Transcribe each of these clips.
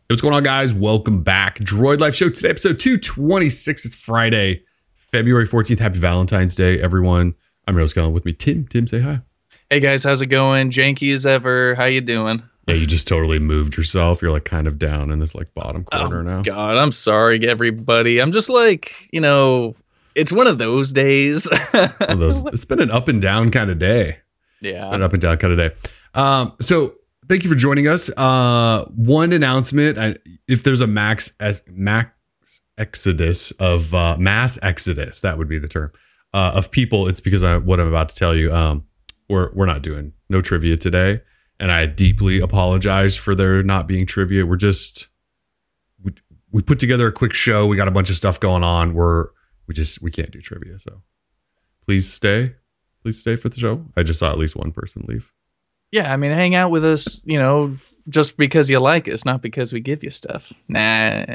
What's going on, guys? Welcome back. Droid Life Show today, episode 226. It's Friday, February 14th. Happy Valentine's Day, everyone. I'm Rose Cullen with me. Tim, say hi. Hey, guys. How's it going? Janky as ever. How you doing? Yeah, you just totally moved yourself. You're like kind of down in this like bottom corner now. God, I'm sorry, everybody. I'm just like, it's one of those days. It's been an up and down kind of day. Yeah. An up and down kind of day. So thank you for joining us. One announcement: if there's a mass exodus, that would be the term of people. It's because what I'm about to tell you. We're not doing no trivia today, and I deeply apologize for there not being trivia. We're just we put together a quick show. We got a bunch of stuff going on. We can't do trivia. So please stay for the show. I just saw at least one person leave. Yeah, I mean, hang out with us, just because you like us, not because we give you stuff. Nah.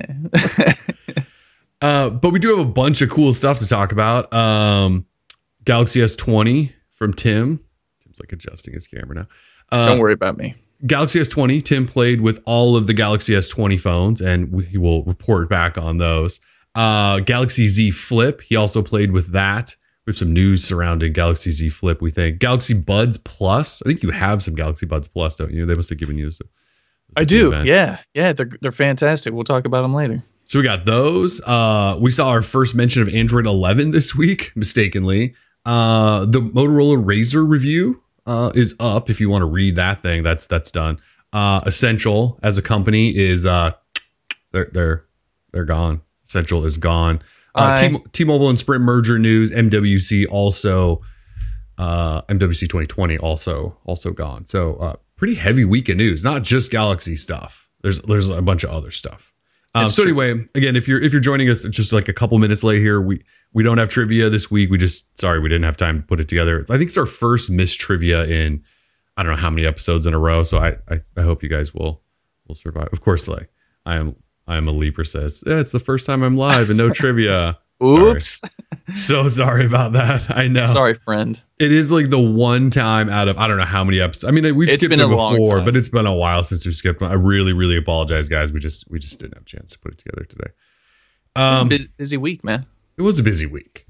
But we do have a bunch of cool stuff to talk about. Galaxy S20 from Tim. Tim's like adjusting his camera now. Don't worry about me. Galaxy S20. Tim played with all of the Galaxy S20 phones, and he will report back on those. Galaxy Z Flip. He also played with that. We have some news surrounding Galaxy Z Flip, we think. Galaxy Buds Plus. I think you have some Galaxy Buds Plus, don't you? They must have given you this. I do. Event. Yeah. They're fantastic. We'll talk about them later. So we got those. We saw our first mention of Android 11 this week, mistakenly. The Motorola Razr review is up. If you want to read that thing, that's done. Essential as a company is they're gone. Essential is gone. T-Mobile and Sprint merger news. MWC also. MWC 2020 also gone. So pretty heavy week of news. Not just Galaxy stuff. There's a bunch of other stuff. So anyway, again, if you're joining us just like a couple minutes late here, we don't have trivia this week. We didn't have time to put it together. I think it's our first missed trivia in I don't know how many episodes in a row. So I hope you guys will survive. Of course, like I am a Libra says, yeah, it's the first time I'm live and no trivia. Oops. So sorry about that. I know. Sorry, friend. It is like the one time out of I don't know how many episodes. I mean, we've skipped it before, but it's been a while since we've skipped one. I really, really apologize, guys. We just didn't have a chance to put it together today. It was a busy week, man. It was a busy week.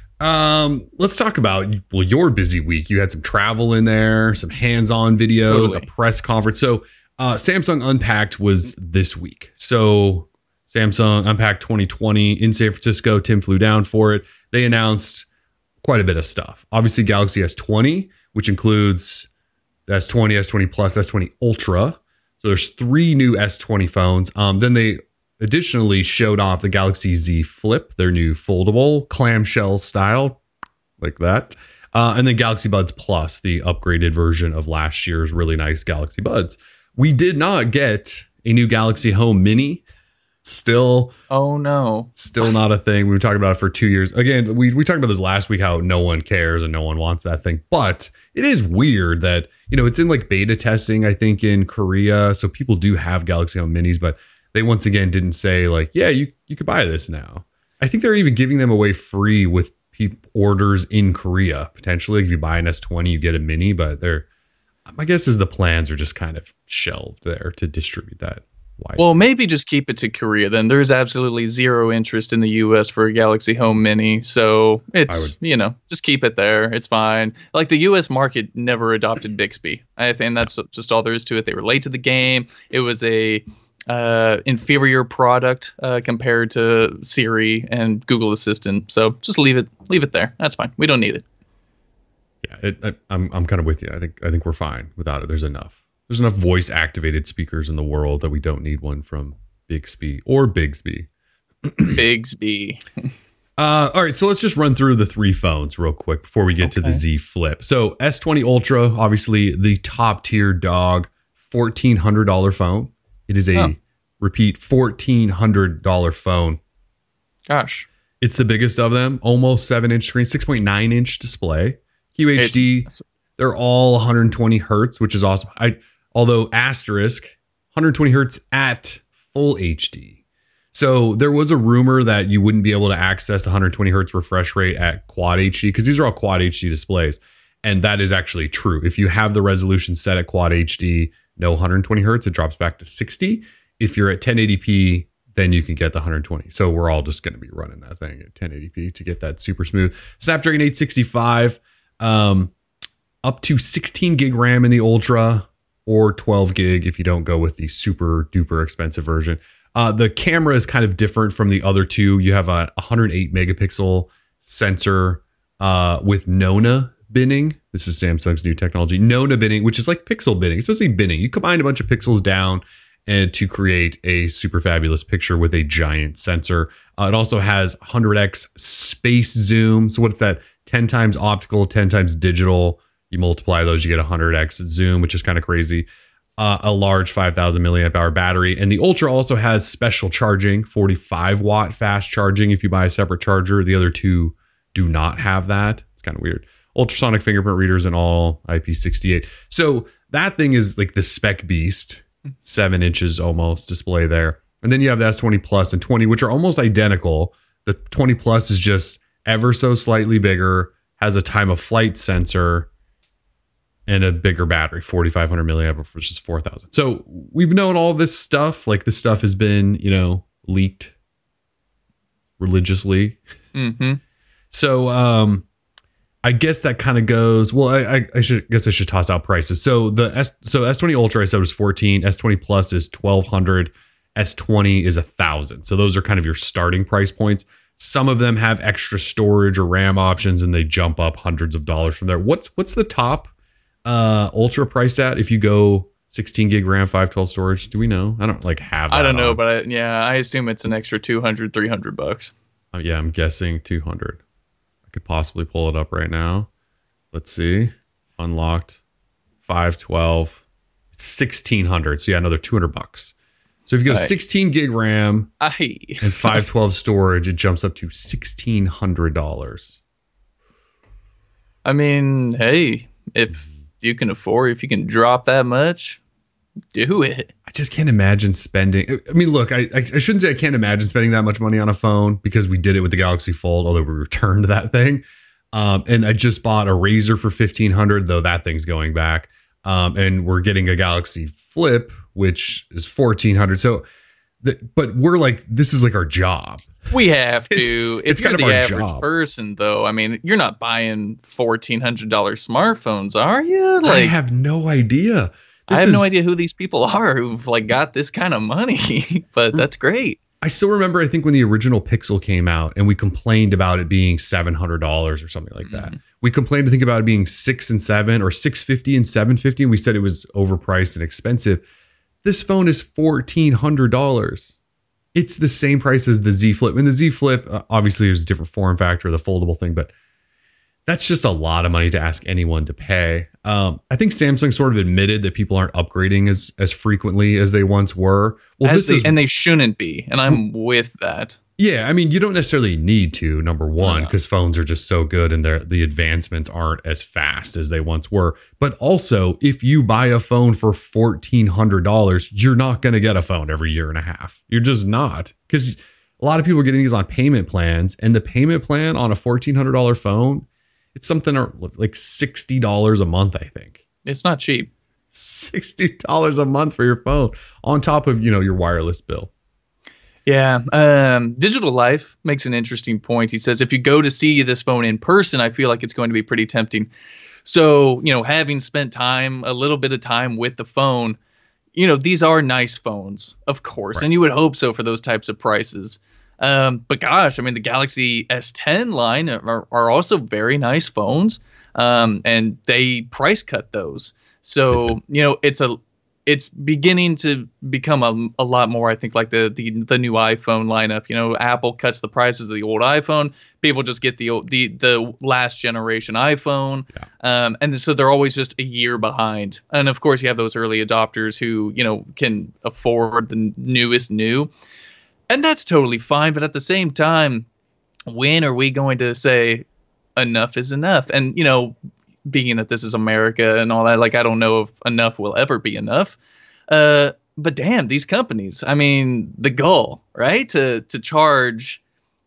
Let's talk about your busy week. You had some travel in there, some hands-on videos, a press conference. So Samsung Unpacked was this week. So Samsung Unpacked 2020 in San Francisco. Tim flew down for it. They announced quite a bit of stuff. Obviously, Galaxy S20, which includes the S20, S20 Plus, S20 Ultra. So there's 3 new S20 phones. Then they additionally showed off the Galaxy Z Flip, their new foldable clamshell style, like that. And then Galaxy Buds Plus, the upgraded version of last year's really nice Galaxy Buds. We did not get a new Galaxy Home Mini. Still not a thing. We were talking about it for 2 years. Again, we talked about this last week, how no one cares and no one wants that thing. But it is weird that, it's in like beta testing, I think, in Korea. So people do have Galaxy Home Minis, but they once again didn't say like, yeah, you could buy this now. I think they're even giving them away free with orders in Korea. Potentially, if you buy an S20, you get a Mini, but my guess is the plans are just kind of shelved there to distribute that. Well, maybe just keep it to Korea then. There's absolutely zero interest in the U.S. for a Galaxy Home Mini. So it's, just keep it there. It's fine. Like the U.S. market never adopted Bixby. I think that's just all there is to it. They were late to the game. It was a inferior product compared to Siri and Google Assistant. So just leave it there. That's fine. We don't need it. Yeah, I'm kind of with you. I think we're fine without it. There's enough voice activated speakers in the world that we don't need one from Bixby or Bigsby. Bigsby. All right, so let's just run through the 3 phones real quick before we get to the Z Flip. So S20 Ultra, obviously the top tier dog, $1,400 phone. It is a repeat $1,400 phone. Gosh. It's the biggest of them, almost 7-inch screen, 6.9 inch display, QHD. They're all 120 hertz, which is awesome. Although asterisk 120 hertz at full HD. So there was a rumor that you wouldn't be able to access the 120 hertz refresh rate at quad HD because these are all quad HD displays. And that is actually true. If you have the resolution set at quad HD, no 120 hertz, it drops back to 60. if you're at 1080p, then you can get the 120. So we're all just going to be running that thing at 1080p to get that super smooth. Snapdragon 865, up to 16 gig RAM in the Ultra, or 12 gig if you don't go with the super duper expensive version. The camera is kind of different from the other two. You have a 108 megapixel sensor with Nona binning. This is Samsung's new technology. Nona binning, which is like pixel binning. It's supposed to be binning. You combine a bunch of pixels down and to create a super fabulous picture with a giant sensor. It also has 100x space zoom. So what's that? 10 times optical, 10 times digital. You multiply those, you get 100x zoom, which is kind of crazy. A large 5,000 milliamp hour battery. And the Ultra also has special charging, 45 watt fast charging if you buy a separate charger. The other two do not have that. It's kind of weird. Ultrasonic fingerprint readers and all, IP68. So that thing is like the spec beast, 7 inches almost display there. And then you have the S20 Plus and 20, which are almost identical. The 20 Plus is just ever so slightly bigger, has a time of flight sensor, and a bigger battery, 4,500 milliamp versus 4,000. So we've known all this stuff. Like this stuff has been, leaked religiously. Mm-hmm. So I guess that kind of goes. Well, I should toss out prices. So S20 Ultra I said was 14. S20 Plus is 1,200. S20 is 1,000. So those are kind of your starting price points. Some of them have extra storage or RAM options, and they jump up hundreds of dollars from there. What's the top Ultra priced at if you go 16 gig RAM, 512 storage? Do we know? I don't have that. I don't know, but I assume it's an extra $200-$300. Yeah, I'm guessing 200. I could possibly pull it up right now. Let's see. Unlocked 512. It's 1,600. So yeah, another $200. So if you go 16 gig RAM and 512 storage, it jumps up to $1,600. I mean, hey, if you can drop that much, do it. I just can't imagine spending. I mean, look, I shouldn't say I can't imagine spending that much money on a phone because we did it with the Galaxy Fold, although we returned that thing. And I just bought a Razr for $1,500, though that thing's going back. And we're getting a Galaxy Flip, which is $1,400. So, but we're like, this is like our job. We have to. It's kind of the our average job. person, though. I mean, you're not buying $1,400 smartphones, are you? I have no idea. I have no idea who these people are who've got this kind of money, but that's great. I still remember, I think when the original Pixel came out and we complained about it being $700 or something like that. We complained to think about it being $600 and $700 or $650 and $750. And we said it was overpriced and expensive. This phone is $1,400. It's the same price as the Z Flip. And the Z Flip, obviously there's a different form factor, the foldable thing, but that's just a lot of money to ask anyone to pay. I think Samsung sort of admitted that people aren't upgrading as frequently as they once were. Well, and they shouldn't be. And I'm with that. Yeah, I mean, you don't necessarily need to, number one, because phones are just so good and the advancements aren't as fast as they once were. But also, if you buy a phone for $1,400, you're not going to get a phone every year and a half. You're just not. Because a lot of people are getting these on payment plans. And the payment plan on a $1,400 phone, it's something like $60 a month, I think. It's not cheap. $60 a month for your phone on top of, your wireless bill. Yeah. Digital Life makes an interesting point. He says, if you go to see this phone in person, I feel like it's going to be pretty tempting. So, having spent a little bit of time with the phone, these are nice phones, of course. Right. And you would hope so for those types of prices. But gosh, I mean, the Galaxy S10 line are also very nice phones. And they price cut those. So, it's beginning to become a lot more, I think, like the new iPhone lineup. Apple cuts the prices of the old iPhone. People just get the last generation iPhone. Yeah. And so they're always just a year behind. And of course, you have those early adopters who, can afford the newest new. And that's totally fine. But at the same time, when are we going to say enough is enough? And, being that this is America and all that, I don't know if enough will ever be enough. But damn, these companies, I mean, the goal, right? To charge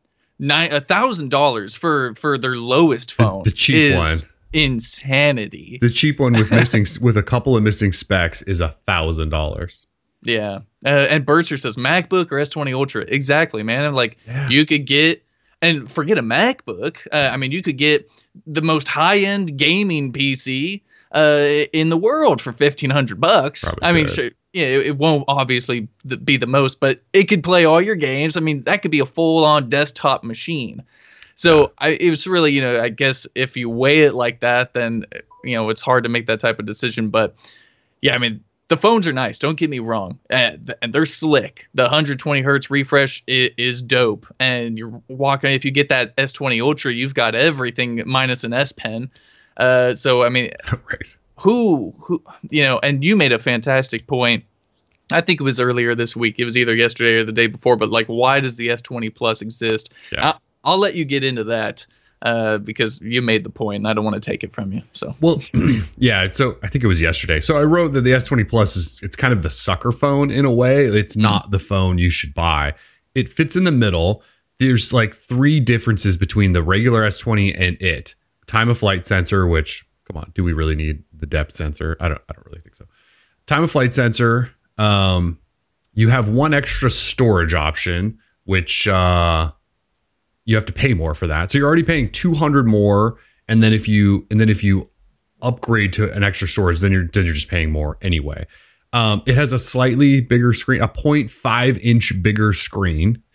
$1,000 for their lowest phone. The cheap one. Insanity. The cheap one with a couple of missing specs is $1,000. Yeah. And Bircher says MacBook or S20 Ultra. Exactly, man. Like you could get, and forget a MacBook. I mean, you could get the most high-end gaming PC in the world for $1,500. I mean, sure, yeah, it won't obviously be the most, but it could play all your games. I mean, that could be a full-on desktop machine. So it was really, you know, I guess if you weigh it like that, then, you know, it's hard to make that type of decision. But yeah, I mean, the phones are nice. Don't get me wrong. And they're slick. The 120 hertz refresh is dope. And you're walking, if you get that S20 Ultra, you've got everything minus an S Pen. So, I mean, right. Who, you know, and you made a fantastic point. I think it was earlier this week. It was either yesterday or the day before. But like, why does the S20 Plus exist? Yeah. I'll let you get into that. Because you made the point and I don't want to take it from you. So, well, yeah. So I think it was yesterday. So I wrote that the S20 Plus it's kind of the sucker phone in a way. It's not the phone you should buy. It fits in the middle. There's like 3 differences between the regular S20 and it. Time of flight sensor, which, come on, do we really need the depth sensor? I don't really think so. Time of flight sensor. You have one extra storage option, which, you have to pay more for that. So you're already paying $200 more. And then if you upgrade to an extra storage, then you're just paying more anyway. It has a slightly bigger screen, a 0.5 inch bigger screen,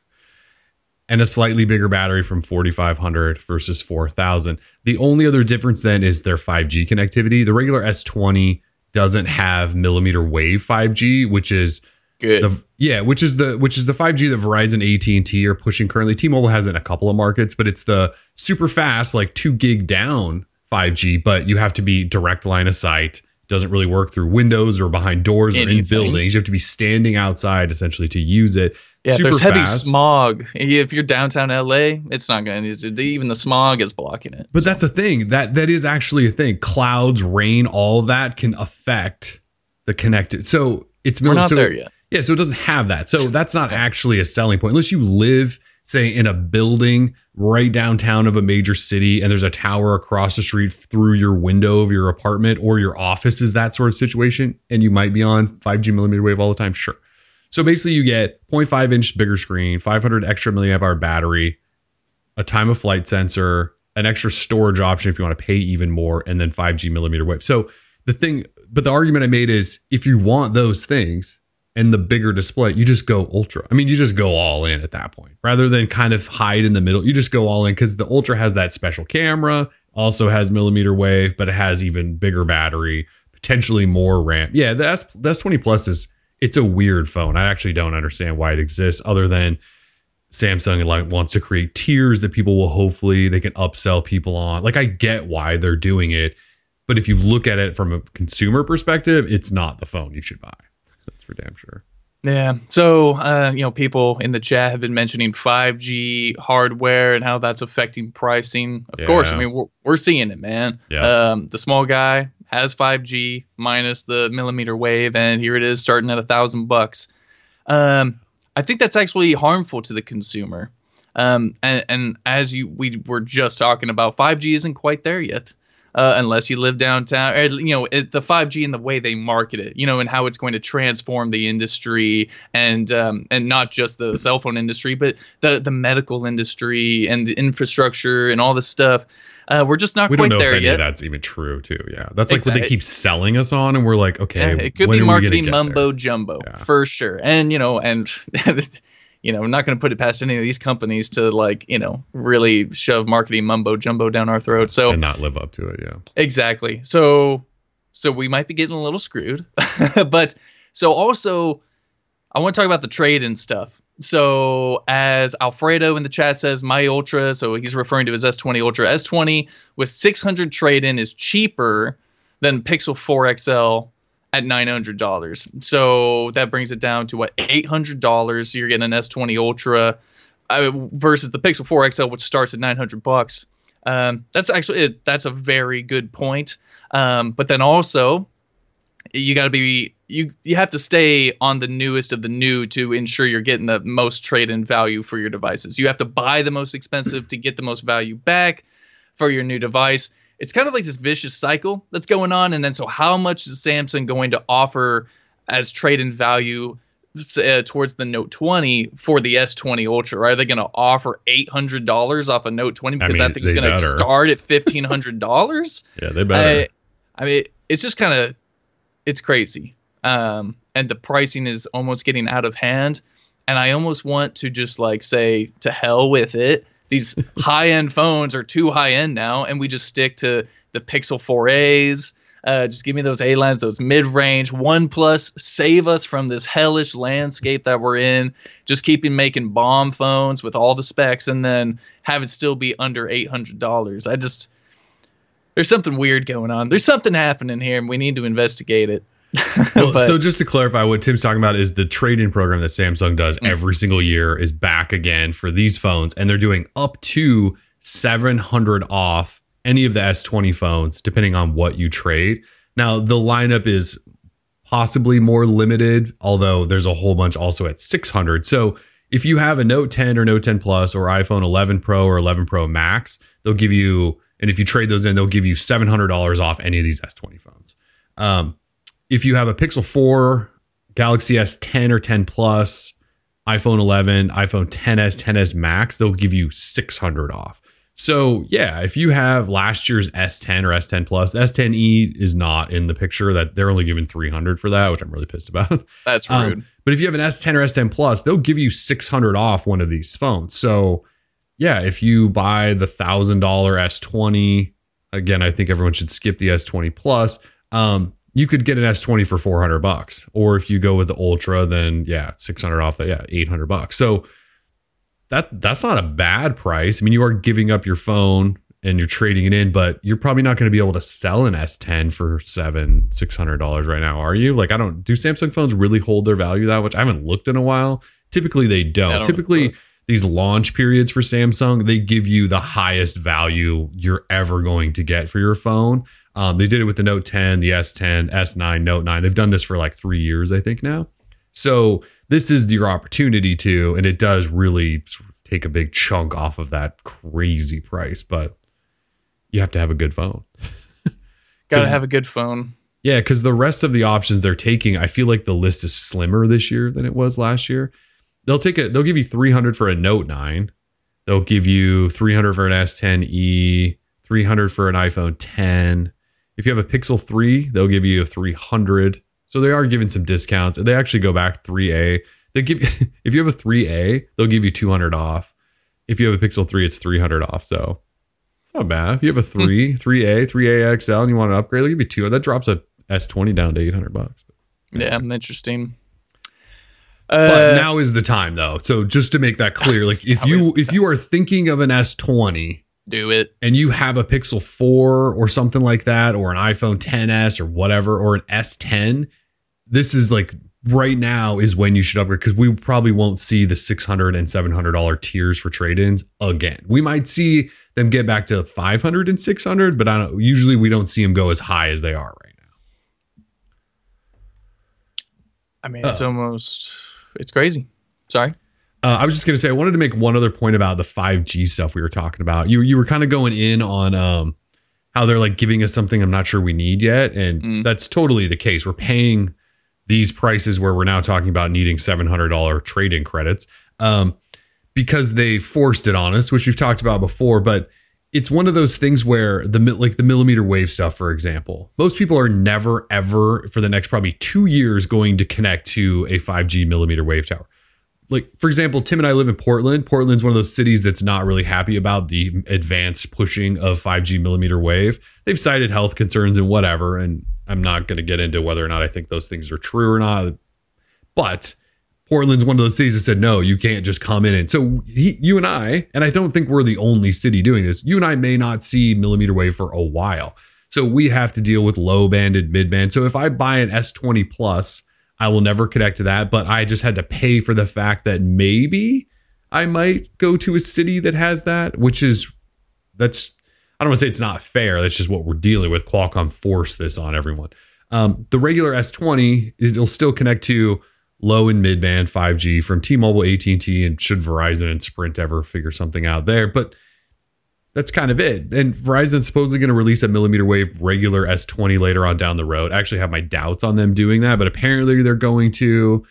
and a slightly bigger battery from 4,500 versus 4,000. The only other difference then is their 5G connectivity. The regular S20 doesn't have millimeter wave 5G, which is good. Which is the 5G that Verizon, AT&T are pushing currently. T-Mobile has it in a couple of markets, but it's the super fast, like 2 gig down 5G, but you have to be direct line of sight. Doesn't really work through windows or behind doors or in buildings. You have to be standing outside essentially to use it. Yeah, super there's heavy smog. If you're downtown LA, it's not going to. Even the smog is blocking it. But that's a thing. That is actually a thing. Clouds, rain, all of that can affect the connected. So we're not there yet. Yeah, so it doesn't have that. So that's not actually a selling point. Unless you live, say, in a building right downtown of a major city and there's a tower across the street through your window of your apartment or your office is that sort of situation, and you might be on 5G millimeter wave all the time, sure. So basically you get 0.5 inch bigger screen, 500 extra milliamp hour battery, a time of flight sensor, an extra storage option if you want to pay even more, and then 5G millimeter wave. So the argument I made is if you want those things, and the bigger display, you just go Ultra. I mean, you just go all in at that point. Rather than kind of hide in the middle, you just go all in because the Ultra has that special camera, also has millimeter wave, but it has even bigger battery, potentially more RAM. Yeah, the S20 Plus it's a weird phone. I actually don't understand why it exists other than Samsung wants to create tiers that people will they can upsell people on. Like, I get why they're doing it, but if you look at it from a consumer perspective, it's not the phone you should buy. That's for damn sure. Yeah. So, people in the chat have been mentioning 5G hardware and how that's affecting pricing. Of course, I mean, we're seeing it, man. Yeah. The small guy has 5G minus the millimeter wave, and here it is starting at $1,000. I think that's actually harmful to the consumer. And as we were just talking about, 5G isn't quite there yet. Unless you live downtown, or, the 5G and the way they market it, and how it's going to transform the industry and not just the cell phone industry, but the medical industry and the infrastructure and all this stuff. We're just not quite there yet. That's even true too. Yeah, that's like what they keep selling us on, and we're like, okay, it could be marketing mumbo jumbo for sure. And I'm not going to put it past any of these companies to really shove marketing mumbo jumbo down our throat. So and not live up to it. Yeah, exactly. So we might be getting a little screwed, but so also I want to talk about the trade-in stuff. So as Alfredo in the chat says, my Ultra, so he's referring to his S20 Ultra. S20 with 600 trade-in is cheaper than Pixel 4 XL at $900. So that brings it down to $800. You're getting an S20 Ultra versus the Pixel 4 XL, which starts at $900. That's a very good point. But then also you got to be you have to stay on the newest of the new to ensure you're getting the most trade-in value for your devices. You have to buy the most expensive to get the most value back for your new device. It's kind of like this vicious cycle that's going on. And then so how much is Samsung going to offer as trade-in value towards the Note 20 for the S20 Ultra, right? Are they going to offer $800 off a Note 20 because that thing's going to start at $1,500? Yeah, they better. I mean, it's just kind of, it's crazy. And the pricing is almost getting out of hand. And I almost want to just like say, to hell with it. These high-end phones are too high-end now, and we just stick to the Pixel 4As. Just give me those A-lines, those mid-range. OnePlus, save us from this hellish landscape that we're in. Just keep making bomb phones with all the specs, and then have it still be under $800. There's something weird going on. There's something happening here, and we need to investigate it. Well, so just to clarify, what Tim's talking about is the trade-in program that Samsung does every single year is back again for these phones, and they're doing up to $700 off any of the S20 phones, depending on what you trade. Now, the lineup is possibly more limited, although there's a whole bunch also at $600. So if you have a Note 10 or Note 10 Plus or iPhone 11 Pro or 11 Pro Max, they'll give you, and if you trade those in, they'll give you $700 off any of these S20 phones. If you have a Pixel 4, Galaxy S10 or 10 Plus, iPhone 11, iPhone XS, XS Max, they'll give you $600 off. So yeah, if you have last year's S10 or S10 Plus, the S10e is not in the picture. That they're only giving $300 for that, which I'm really pissed about. That's rude. But if you have an S10 or S10 Plus, they'll give you $600 off one of these phones. So yeah, if you buy the $1,000 S20, again, I think everyone should skip the S20 Plus. You could get an S20 for $400, or if you go with the Ultra, then yeah, $600 off that, yeah, $800. So that's not a bad price. I mean, you are giving up your phone and you're trading it in, but you're probably not going to be able to sell an S10 for $600 right now, are you? Like, do Samsung phones really hold their value that much? I haven't looked in a while. Typically, they don't. Typically, these launch periods for Samsung, they give you the highest value you're ever going to get for your phone. They did it with the Note 10, the S10, S9, Note 9. They've done this for like 3 years, I think now. So this is your opportunity to, and it does really take a big chunk off of that crazy price, but you have to have a good phone. Got to have a good phone. Yeah, because the rest of the options they're taking, I feel like the list is slimmer this year than it was last year. They'll give you $300 for a Note 9. They'll give you $300 for an S10e, $300 for an iPhone 10. If you have a Pixel 3, they'll give you a $300. So they are giving some discounts. They actually go back 3A. They give if you have a 3A, they'll give you $200 off. If you have a Pixel 3, it's $300 off. So it's not bad. If you have a 3A XL, and you want to upgrade, they'll give you $200. That drops a S20 down to $800. Yeah, interesting. But now is the time, though. So just to make that clear, like if you are thinking of an S20, do it. And you have a Pixel 4 or something like that, or an iPhone XS or whatever, or an S10, this is like right now is when you should upgrade, because we probably won't see the $600 and $700 tiers for trade-ins again. We might see them get back to $500 and $600, but usually we don't see them go as high as they are right now. I mean, it's crazy. Sorry. I was just going to say, I wanted to make one other point about the 5G stuff we were talking about. You were kind of going in on how they're like giving us something I'm not sure we need yet. And that's totally the case. We're paying these prices where we're now talking about needing $700 trade-in credits because they forced it on us, which we've talked about before. But it's one of those things where the millimeter wave stuff, for example, most people are never, ever for the next probably 2 years going to connect to a 5G millimeter wave tower. Like, for example, Tim and I live in Portland. Portland's one of those cities that's not really happy about the advanced pushing of 5G millimeter wave. They've cited health concerns and whatever, and I'm not going to get into whether or not I think those things are true or not. But Portland's one of those cities that said, no, you can't just come in. And so you and I don't think we're the only city doing this. You and I may not see millimeter wave for a while. So we have to deal with low banded, mid band. So if I buy an S20 Plus, I will never connect to that, but I just had to pay for the fact that maybe I might go to a city that has that, I don't want to say it's not fair. That's just what we're dealing with. Qualcomm forced this on everyone. The regular S20, it'll still connect to low and mid band 5G from T-Mobile, AT&T, and should Verizon and Sprint ever figure something out there. But that's kind of it. And Verizon's supposedly going to release a millimeter wave regular S20 later on down the road. I actually have my doubts on them doing that, but apparently they're going to.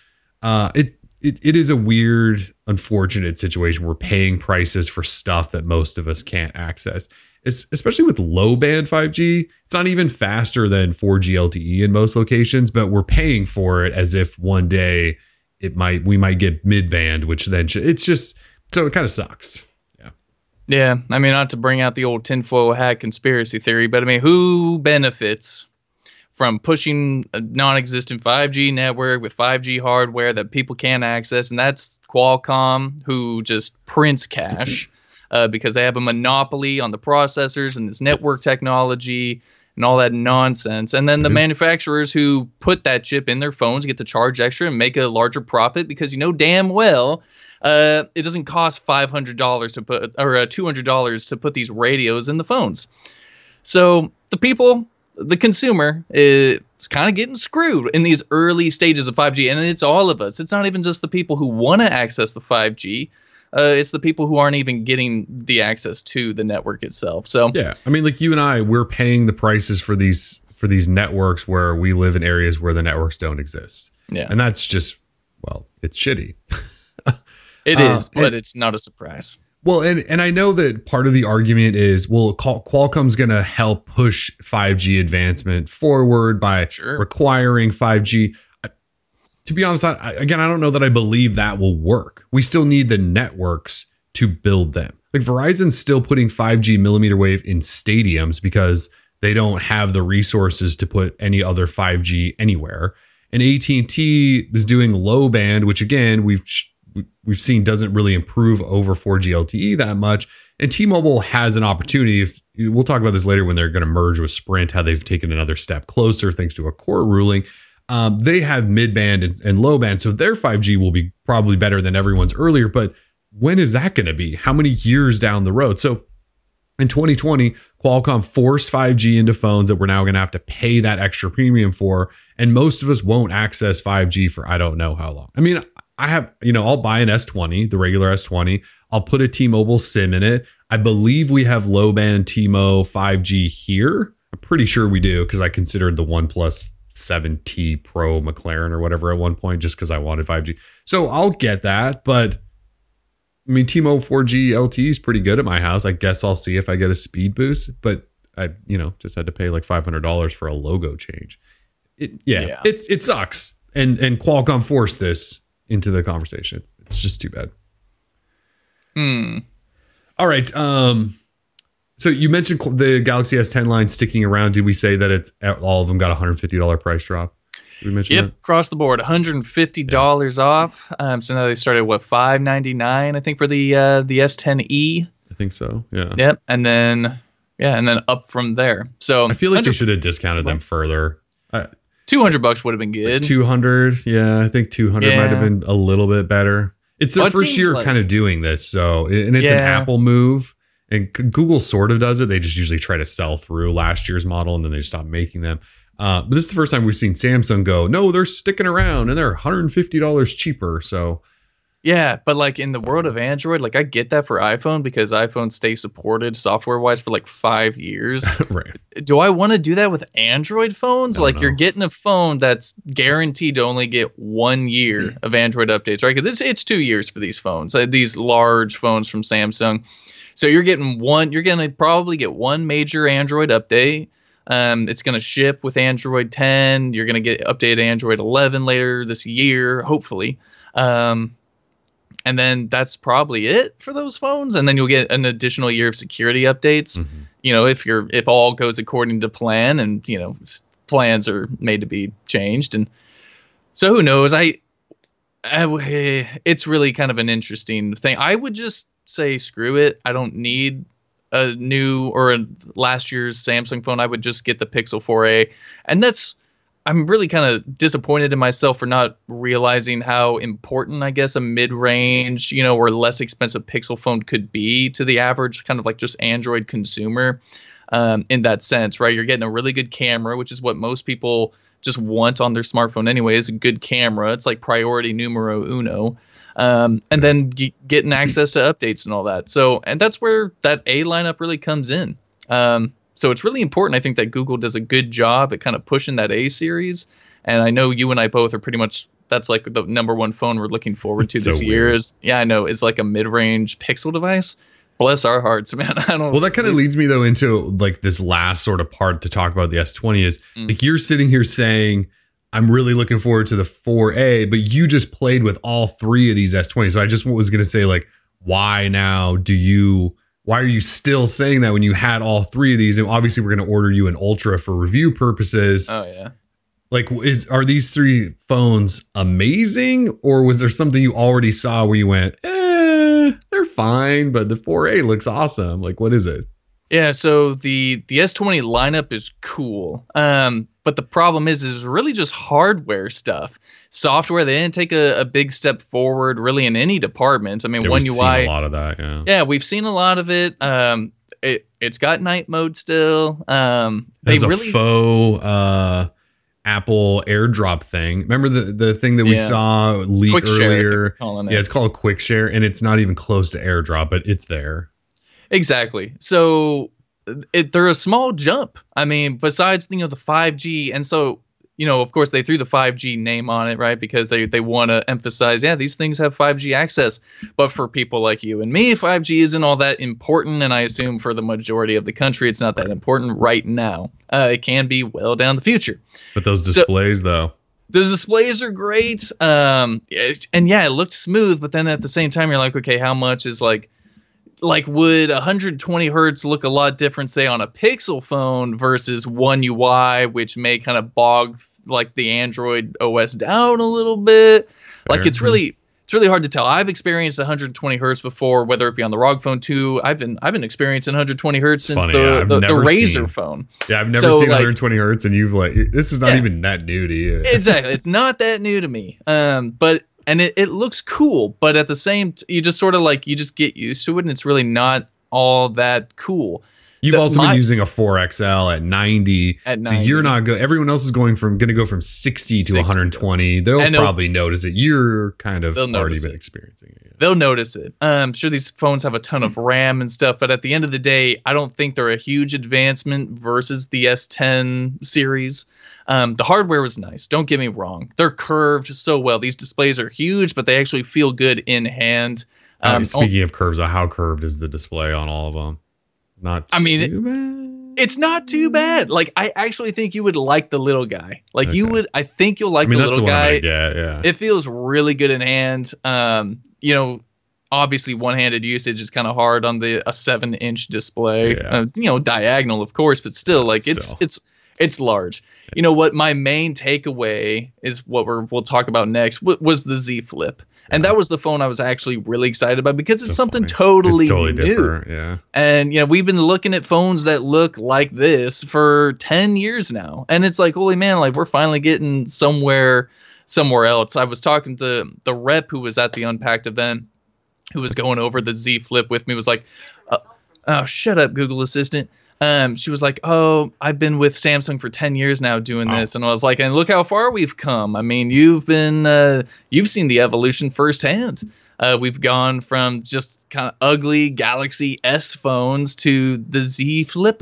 It is a weird, unfortunate situation. We're paying prices for stuff that most of us can't access. It's, especially with low band 5G, it's not even faster than 4G LTE in most locations, but we're paying for it as if one day we might get mid band, which then it's just, so it kind of sucks. Yeah, I mean, not to bring out the old tinfoil hat conspiracy theory, but I mean, who benefits from pushing a non-existent 5G network with 5G hardware that people can't access? And that's Qualcomm, who just prints cash because they have a monopoly on the processors and this network technology and all that nonsense. And then the manufacturers who put that chip in their phones get to charge extra and make a larger profit because you know damn well it doesn't cost $500 to put, or $200 to put these radios in the phones. So the people, the consumer, is kind of getting screwed in these early stages of 5G. And it's all of us. It's not even just the people who want to access the 5G. It's the people who aren't even getting the access to the network itself. So yeah, I mean, like you and I, we're paying the prices for these networks where we live in areas where the networks don't exist. Yeah, and that's just, well, it's shitty. It is, but it's not a surprise. Well, and I know that part of the argument is, well, Qualcomm's going to help push 5G advancement forward by requiring 5G. To be honest, I don't know that I believe that will work. We still need the networks to build them. Like Verizon's still putting 5G millimeter wave in stadiums because they don't have the resources to put any other 5G anywhere. And AT&T is doing low band, which again, we've seen doesn't really improve over 4G LTE that much. And T-Mobile has an opportunity. We'll talk about this later when they're going to merge with Sprint, how they've taken another step closer thanks to a court ruling. They have mid-band and low band, so their 5G will be probably better than everyone's earlier. But when is that going to be? How many years down the road? So in 2020, Qualcomm forced 5G into phones that we're now going to have to pay that extra premium for. And most of us won't access 5G for I don't know how long. I mean, I'll buy an S20, the regular S20. I'll put a T-Mobile SIM in it. I believe we have low band T-Mo 5G here. I'm pretty sure we do because I considered the OnePlus 7T Pro McLaren or whatever at one point just because I wanted 5G. So I'll get that. But I mean, T-Mobile 4G LTE is pretty good at my house. I guess I'll see if I get a speed boost. But I, just had to pay like $500 for a logo change. It sucks. And Qualcomm forced this into the conversation. It's just too bad. All right. So you mentioned the Galaxy S10 line sticking around. Did we say that it's all of them got a $150 price drop? Did we mention that? Across the board, $150 off. So now they started $599, I think, for the S10e. I think so. Yeah. Yep. And then up from there. So I feel like they should have discounted them further. $200 would have been good. 200, yeah, I think 200 might have been a little bit better. It's their first year kind of doing this, so and it's an Apple move, and Google sort of does it. They just usually try to sell through last year's model, and then they stop making them. But this is the first time we've seen Samsung go, no, they're sticking around, and they're $150 cheaper. So yeah, but like in the world of Android, like I get that for iPhone because iPhone stays supported software-wise for like 5 years. Right. Do I want to do that with Android phones? Like you're getting a phone that's guaranteed to only get 1 year of Android updates, right? Because it's 2 years for these phones, these large phones from Samsung. So you're going to probably get one major Android update. It's going to ship with Android 10. You're going to get updated Android 11 later this year, hopefully. And then that's probably it for those phones. And then you'll get an additional year of security updates. Mm-hmm. If all goes according to plan, and plans are made to be changed. And so who knows? It's really kind of an interesting thing. I would just say screw it. I don't need a new or a last year's Samsung phone. I would just get the Pixel 4a, and I'm really kind of disappointed in myself for not realizing how important, I guess, a mid-range, or less expensive Pixel phone could be to the average kind of like just Android consumer in that sense, right? You're getting a really good camera, which is what most people just want on their smartphone anyway, is a good camera. It's like priority numero uno. and then getting access to updates and all that. So, and that's where that A lineup really comes in. So it's really important. I think that Google does a good job at kind of pushing that A series. And I know you and I both are pretty much, that's like the number one phone we're looking forward to this year. I know, is like a mid-range Pixel device. Bless our hearts, man. Well, that kind of leads me though into like this last sort of part to talk about the S20 is like you're sitting here saying, I'm really looking forward to the 4A, but you just played with all three of these S20s. So I just was going to say, like, why are you still saying that when you had all three of these? And obviously we're going to order you an Ultra for review purposes. Oh yeah. Like, are these three phones amazing, or was there something you already saw where you went, they're fine, but the 4A looks awesome? Like, what is it? Yeah, so the S20 lineup is cool. But the problem is really just hardware stuff. Software, they didn't take a big step forward really in any department. I mean, One UI, seen a lot of that, yeah. Yeah, we've seen a lot of it. It's got night mode still. There's a faux Apple AirDrop thing. Remember the thing that we saw leak Quick earlier? Share, it's called Quick Share, and it's not even close to AirDrop, but it's there. Exactly. So they're a small jump. I mean, besides the 5G, and so of course they threw the 5G name on it, right? Because they want to emphasize, these things have 5G access. But for people like you and me, 5G isn't all that important, and I assume for the majority of the country, it's not that important right now. It can be well down the future. But those displays, though. The displays are great, and it looked smooth. But then at the same time, you're like, okay, how much is like would 120 hertz look a lot different, say, on a Pixel phone versus One UI, which may kind of bog like the Android OS down a little bit? Like it's really hard to tell. I've experienced 120 hertz before, whether it be on the ROG Phone 2. I've been experiencing 120 hertz since the Razer phone. Yeah, I've never seen 120 hertz, and you've this is not even that new to you. Exactly, it's not that new to me. But. And it looks cool, but at the same, you just sort of you just get used to it, and it's really not all that cool. You've also been using a 4XL at 90. So you're not good. Everyone else is going to go from 60 to 120. They'll probably notice it. You're kind of already been experiencing it. They'll notice it. I'm sure these phones have a ton of RAM and stuff, but at the end of the day, I don't think they're a huge advancement versus the S10 series. The hardware was nice. Don't get me wrong. They're curved so well. These displays are huge, but they actually feel good in hand. Speaking of curves, how curved is the display on all of them? Not too bad. It's not too bad. Like, I actually think you would like the little guy. Like, I think you'll like the little guy. Yeah. It feels really good in hand. Obviously one-handed usage is kind of hard on a 7-inch display. Yeah. Diagonal, of course, but still, it's large. You know what? My main takeaway is what we'll talk about next. Was the Z Flip, and that was the phone I was actually really excited about because it's something totally new. Different. Yeah. And we've been looking at phones that look like this for 10 years now, and it's like, holy man, like we're finally getting somewhere else. I was talking to the rep who was at the Unpacked event, who was going over the Z Flip with me. Was like, oh, shut up, Google Assistant. She was like, oh, I've been with Samsung for 10 years now doing this. And I was like, and look how far we've come. I mean, you've seen the evolution firsthand. We've gone from just kind of ugly Galaxy S phones to the Z Flip.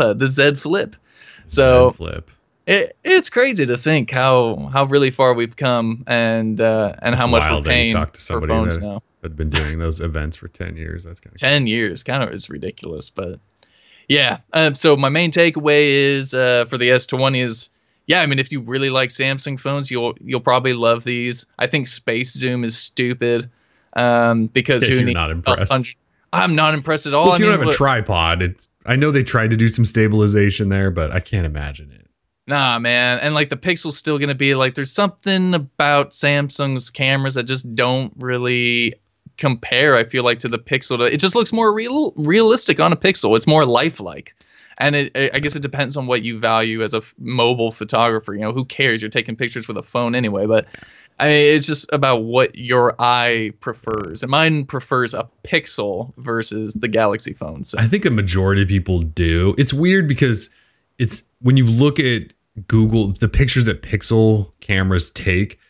So Z Flip. It's crazy to think how really far we've come and how much we're paying for phones now. Had been doing those events for 10 years. That's kind of 10 years. Kind of is ridiculous, but yeah. So my main takeaway is for the S20 is, I mean, if you really like Samsung phones, you'll probably love these. I think Space Zoom is stupid because who needs not impressed. I'm not impressed at all. Well, if you don't have a tripod, I know they tried to do some stabilization there, but I can't imagine it. Nah, man. And the Pixel's still going to be there's something about Samsung's cameras that just don't really compare, I feel like, to the Pixel. It just looks more realistic on a Pixel. It's more lifelike. And I guess it depends on what you value as a mobile photographer. Who cares? You're taking pictures with a phone anyway. But it's just about what your eye prefers. And mine prefers a Pixel versus the Galaxy phone. So I think a majority of people do. It's weird because it's when you look at Google, the pictures that Pixel cameras take,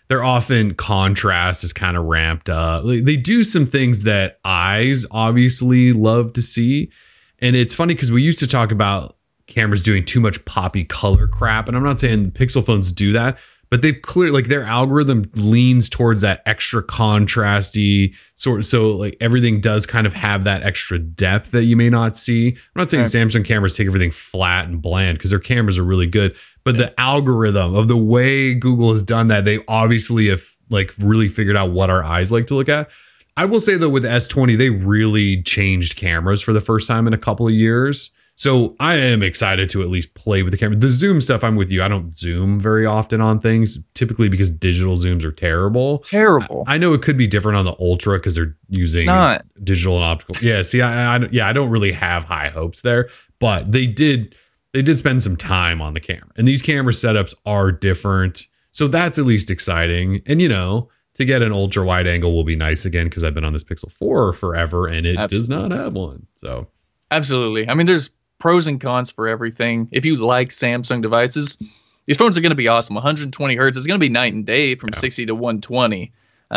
they're often contrast is kind of ramped up. They do some things that eyes obviously love to see. And it's funny because we used to talk about cameras doing too much poppy color crap. And I'm not saying Pixel phones do that, but they've clear like their algorithm leans towards that extra contrasty sort. So like everything does kind of have that extra depth that you may not see. I'm not saying Samsung cameras take everything flat and bland because their cameras are really good, but the algorithm of the way Google has done that, they obviously have like really figured out what our eyes like to look at. I will say though, with the S20, they really changed cameras for the first time in a couple of years. So I am excited to at least play with the camera. The zoom stuff, I'm with you. I don't zoom very often on things, typically because digital zooms are terrible. Terrible. I know it could be different on the Ultra because they're using digital and optical. Yeah, see, I don't really have high hopes there, but they did spend some time on the camera. And these camera setups are different. So that's at least exciting. And, you know, to get an ultra wide angle will be nice again because I've been on this Pixel 4 forever and it does not have one. So absolutely. I mean, there's pros and cons for everything. If you like Samsung devices, these phones are going to be awesome. 120 hertz is going to be night and day from 60 to 120.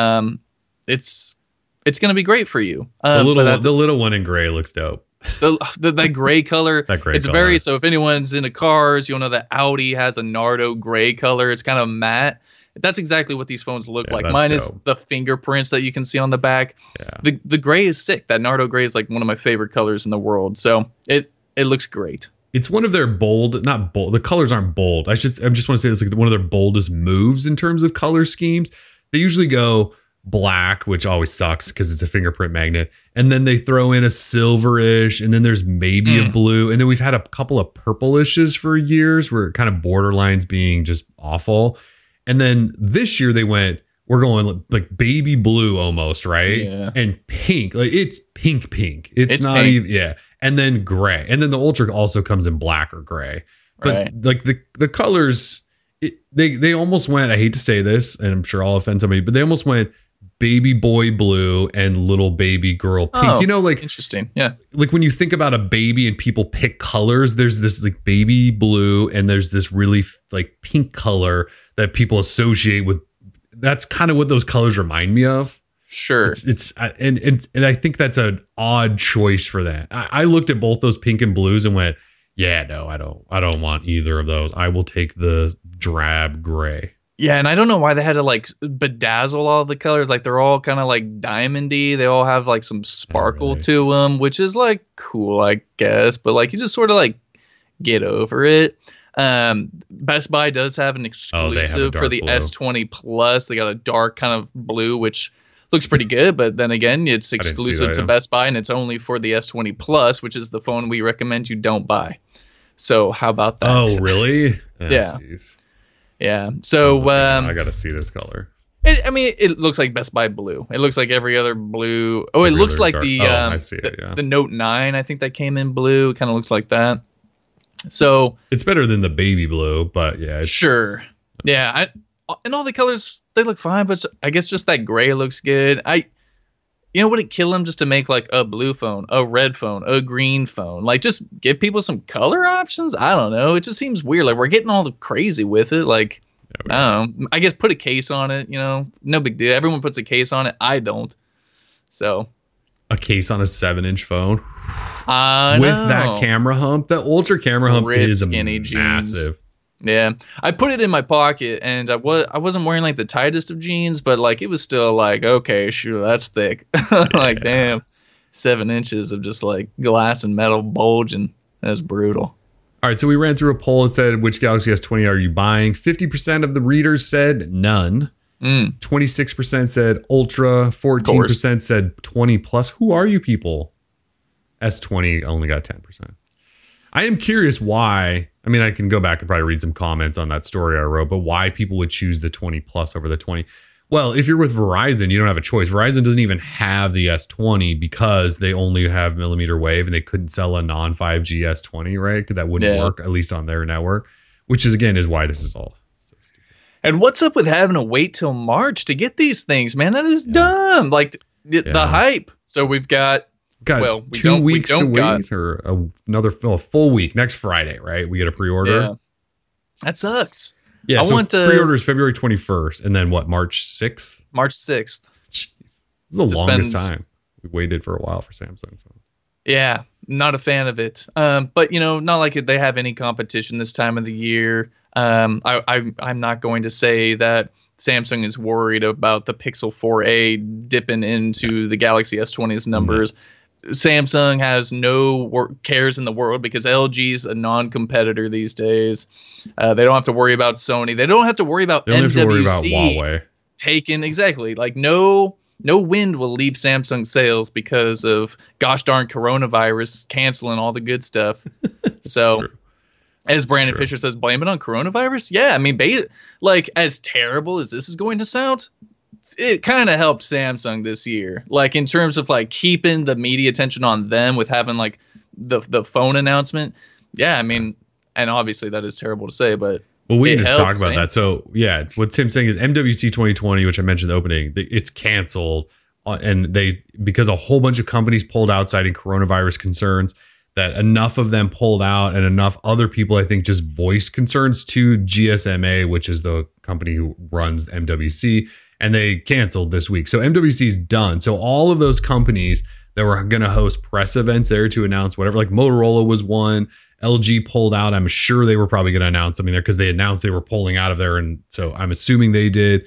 It's going to be great for you. The little one in gray looks dope. That gray color. So if anyone's into cars, you'll know that Audi has a Nardo gray color. It's kind of matte. That's exactly what these phones look like. Mine is the fingerprints that you can see on the back. Yeah. The gray is sick. That Nardo gray is like one of my favorite colors in the world. So it looks great. It's one of their not bold. The colors aren't bold. I just want to say it's like one of their boldest moves in terms of color schemes. They usually go black, which always sucks because it's a fingerprint magnet. And then they throw in a silverish, and then there's maybe a blue. And then we've had a couple of purplishes for years where it kind of borderlines being just awful. And then this year we're going like baby blue almost, right? Yeah. And pink. Like it's pink. It's not pink. Even, yeah. And then gray. And then the Ultra also comes in black or gray. But like the colors, they almost went, I hate to say this, and I'm sure I'll offend somebody, but they almost went baby boy blue and little baby girl pink. Oh, you know, like interesting. Yeah. Like when you think about a baby and people pick colors, there's this like baby blue and there's this really like pink color that people associate with. That's kind of what those colors remind me of. Sure. And I think that's an odd choice for that. I looked at both those pink and blues and went, yeah, no, I don't want either of those. I will take the drab gray. Yeah, and I don't know why they had to like bedazzle all the colors. Like they're all kind of like diamondy. They all have like some sparkle to them, which is like cool, I guess. But like you just sort of like get over it. Best Buy does have an exclusive for the blue. S20 Plus. They got a dark kind of blue, which looks pretty good. But then again, it's exclusive to Best Buy, and it's only for the S20 Plus, which is the phone we recommend you don't buy. So how about that? Oh, really? Yeah. Geez. Yeah. So I got to see this color. It looks like Best Buy blue. It looks like every other blue. Oh, it looks like the Note 9. I think that came in blue. It kind of looks like that. So it's better than the baby blue, but yeah. Sure. Yeah. And all the colors, they look fine, but I guess just that gray looks good. You know, would it kill them just to make like a blue phone, a red phone, a green phone? Like just give people some color options? I don't know. It just seems weird. Like we're getting all the crazy with it. Like, I don't know. I guess put a case on it, you know, no big deal. Everyone puts a case on it. I don't. So. A case on a 7-inch phone? With that camera hump? The Ultra camera hump is massive. Jeans. Yeah, I put it in my pocket, and I wasn't wearing like the tightest of jeans, but like it was still like, okay, sure, that's thick. Like, damn, 7 inches of just like glass and metal bulging. That's brutal. All right, so we ran through a poll that said, which Galaxy S20 are you buying? 50% of the readers said none. 26% said Ultra. 14% said 20 plus. Who are you people? S20 only got 10%. I am curious why. I mean, I can go back and probably read some comments on that story I wrote, but why people would choose the 20 plus over the 20. Well, if you're with Verizon, you don't have a choice. Verizon doesn't even have the S20 because they only have millimeter wave and they couldn't sell a non-5G S20, right? Because that wouldn't work, at least on their network, which is, again, is why this is all so stupid. And what's up with having to wait till March to get these things, man? That is dumb. Like the hype. So we've got 2 weeks to wait, or another full week next Friday, right? We get a pre-order. Yeah. That sucks. Yeah, so pre-orders February 21st, and then what, March 6th? March 6th. Jeez. This is the longest time we waited for a while for Samsung phones. Yeah, not a fan of it. But, not like they have any competition this time of the year. I'm not going to say that Samsung is worried about the Pixel 4a dipping into the Galaxy S20's numbers. Samsung has no cares in the world because LG's a non-competitor these days. They don't have to worry about Sony. They don't have to worry about MWC. Have to worry about Huawei. Exactly. Like no wind will leave Samsung sales because of gosh darn coronavirus canceling all the good stuff. So, as Brandon Fisher says, blame it on coronavirus. Yeah, I mean, like as terrible as this is going to sound, it kind of helped Samsung this year, like in terms of like keeping the media attention on them with having like the phone announcement. Yeah, I mean, and obviously that is terrible to say, but we can just talk about that. So yeah, what Tim's saying is MWC 2020, which I mentioned in the opening, it's canceled, and because a whole bunch of companies pulled out citing coronavirus concerns. That enough of them pulled out, and enough other people, I think, just voiced concerns to GSMA, which is the company who runs MWC. And they canceled this week. So MWC is done. So all of those companies that were going to host press events there to announce whatever, like Motorola was one, LG pulled out. I'm sure they were probably going to announce something there because they announced they were pulling out of there. And so I'm assuming they did.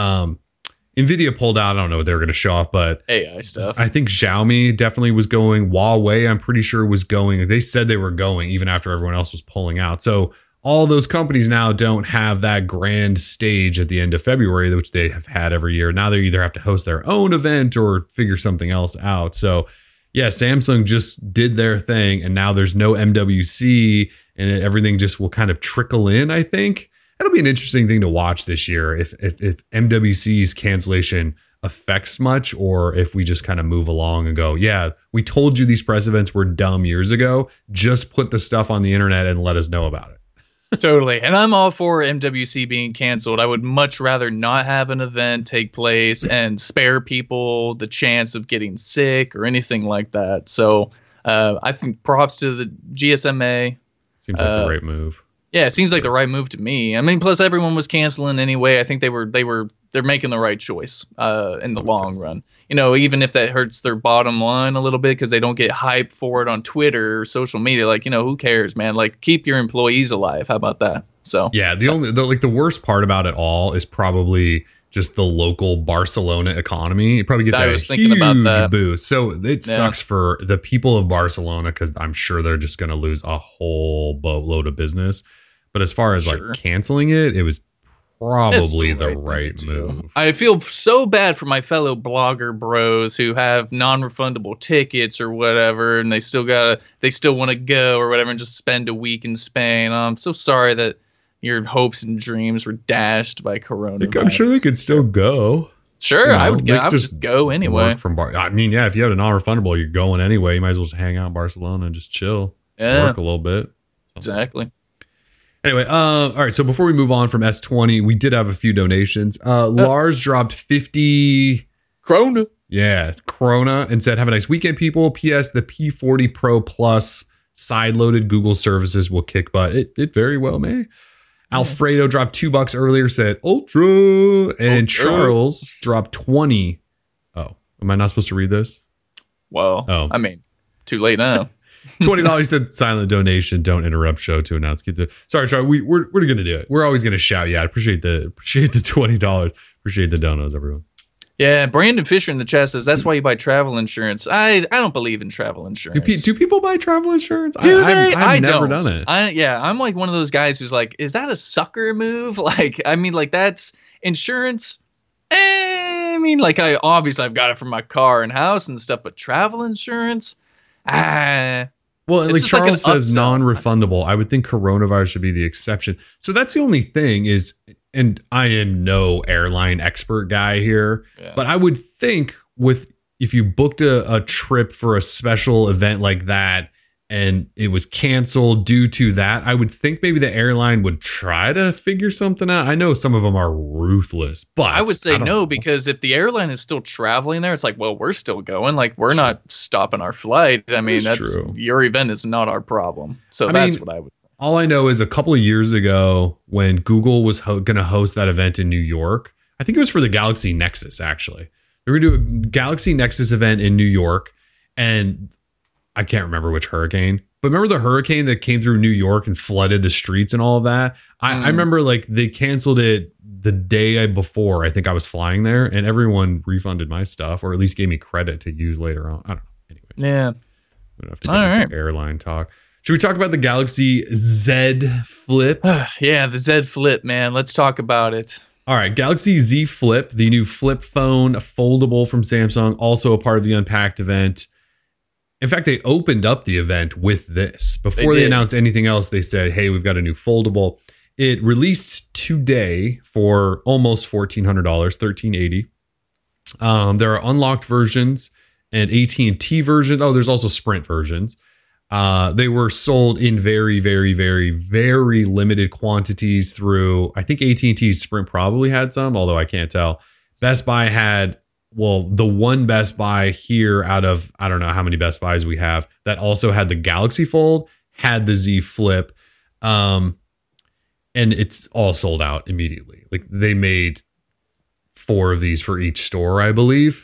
NVIDIA pulled out. I don't know what they were going to show off, but AI stuff. I think Xiaomi definitely was going. Huawei, I'm pretty sure, was going. They said they were going even after everyone else was pulling out. So all those companies now don't have that grand stage at the end of February, which they have had every year. Now they either have to host their own event or figure something else out. So yeah, Samsung just did their thing, and now there's no MWC, and everything just will kind of trickle in, I think. That'll be an interesting thing to watch this year if MWC's cancellation affects much, or if we just kind of move along and go, yeah, we told you these press events were dumb years ago. Just put the stuff on the internet and let us know about it. Totally. And I'm all for MWC being canceled. I would much rather not have an event take place and spare people the chance of getting sick or anything like that. So I think props to the GSMA. Seems like the right move. Yeah, it seems like the right move to me. I mean, plus everyone was canceling anyway. I think they're making the right choice in the long run. Even if that hurts their bottom line a little bit because they don't get hype for it on Twitter or social media, like, who cares, man? Like, keep your employees alive. How about that? So yeah, the worst part about it all is probably just the local Barcelona economy. It probably gets a huge boost. So it sucks for the people of Barcelona because I'm sure they're just going to lose a whole boatload of business. But as far as like canceling it, it was probably the right move. I feel so bad for my fellow blogger bros who have non-refundable tickets or whatever, and they still want to go or whatever and just spend a week in Spain. I'm so sorry that your hopes and dreams were dashed by coronavirus. I'm sure they could still go. Sure, I would just go anyway. I mean, yeah, if you had a non-refundable, you're going anyway. You might as well just hang out in Barcelona and just chill. Yeah. Work a little bit. Exactly. Anyway, all right. So before we move on from S20, we did have a few donations. Lars dropped 50 krona. Yeah, krona, and said, "Have a nice weekend, people. P.S. The P40 Pro Plus side-loaded Google services will kick butt. It very well may." Alfredo dropped $2 earlier, said Ultra, and Charles dropped 20. Oh, am I not supposed to read this? Well, I mean, too late now. $20 said silent donation. Don't interrupt show to announce. Sorry, Charlie. We're gonna do it. We're always gonna shout you out. Appreciate the $20. Appreciate the donos, everyone. Yeah, Brandon Fisher in the chat says that's why you buy travel insurance. I don't believe in travel insurance. Do people buy travel insurance? Do they? I've never done it. I'm like one of those guys who's like, is that a sucker move? Like, I mean, like that's insurance. I mean, like I've got it for my car and house and stuff, but travel insurance, well, like Charles says, non-refundable. I would think coronavirus should be the exception. So that's the only thing is, and I am no airline expert guy here, but I would think if you booked a trip for a special event like that, and it was canceled due to that. I would think maybe the airline would try to figure something out. I know some of them are ruthless, but I would say no, because if the airline is still traveling there, it's like, well, we're still going. Like, we're not stopping our flight. I mean, that's true. Your event is not our problem. So that's what I would say. All I know is a couple of years ago when Google was going to host that event in New York, I think it was for the Galaxy Nexus, actually. They were going to do a Galaxy Nexus event in New York, and I can't remember which hurricane, but remember the hurricane that came through New York and flooded the streets and all of that? I remember like they canceled it the day before. I think I was flying there, and everyone refunded my stuff, or at least gave me credit to use later on. I don't know. Anyway. Yeah. We don't have to get into airline talk. Should we talk about the Galaxy Z Flip? Yeah, the Z Flip, man. Let's talk about it. All right, Galaxy Z Flip, the new flip phone, foldable from Samsung, also a part of the Unpacked event. In fact, they opened up the event with this. Before they announced anything else, they said, hey, we've got a new foldable. It released today for almost $1,400, $1,380. There are unlocked versions and AT&T versions. Oh, there's also Sprint versions. They were sold in very, very, very, very limited quantities through, I think AT&T Sprint probably had some, although I can't tell. Best Buy had, well, the one Best Buy here out of, I don't know how many Best Buys we have, that also had the Galaxy Fold, had the Z Flip, and it's all sold out immediately. Like they made 4 of these for each store, I believe.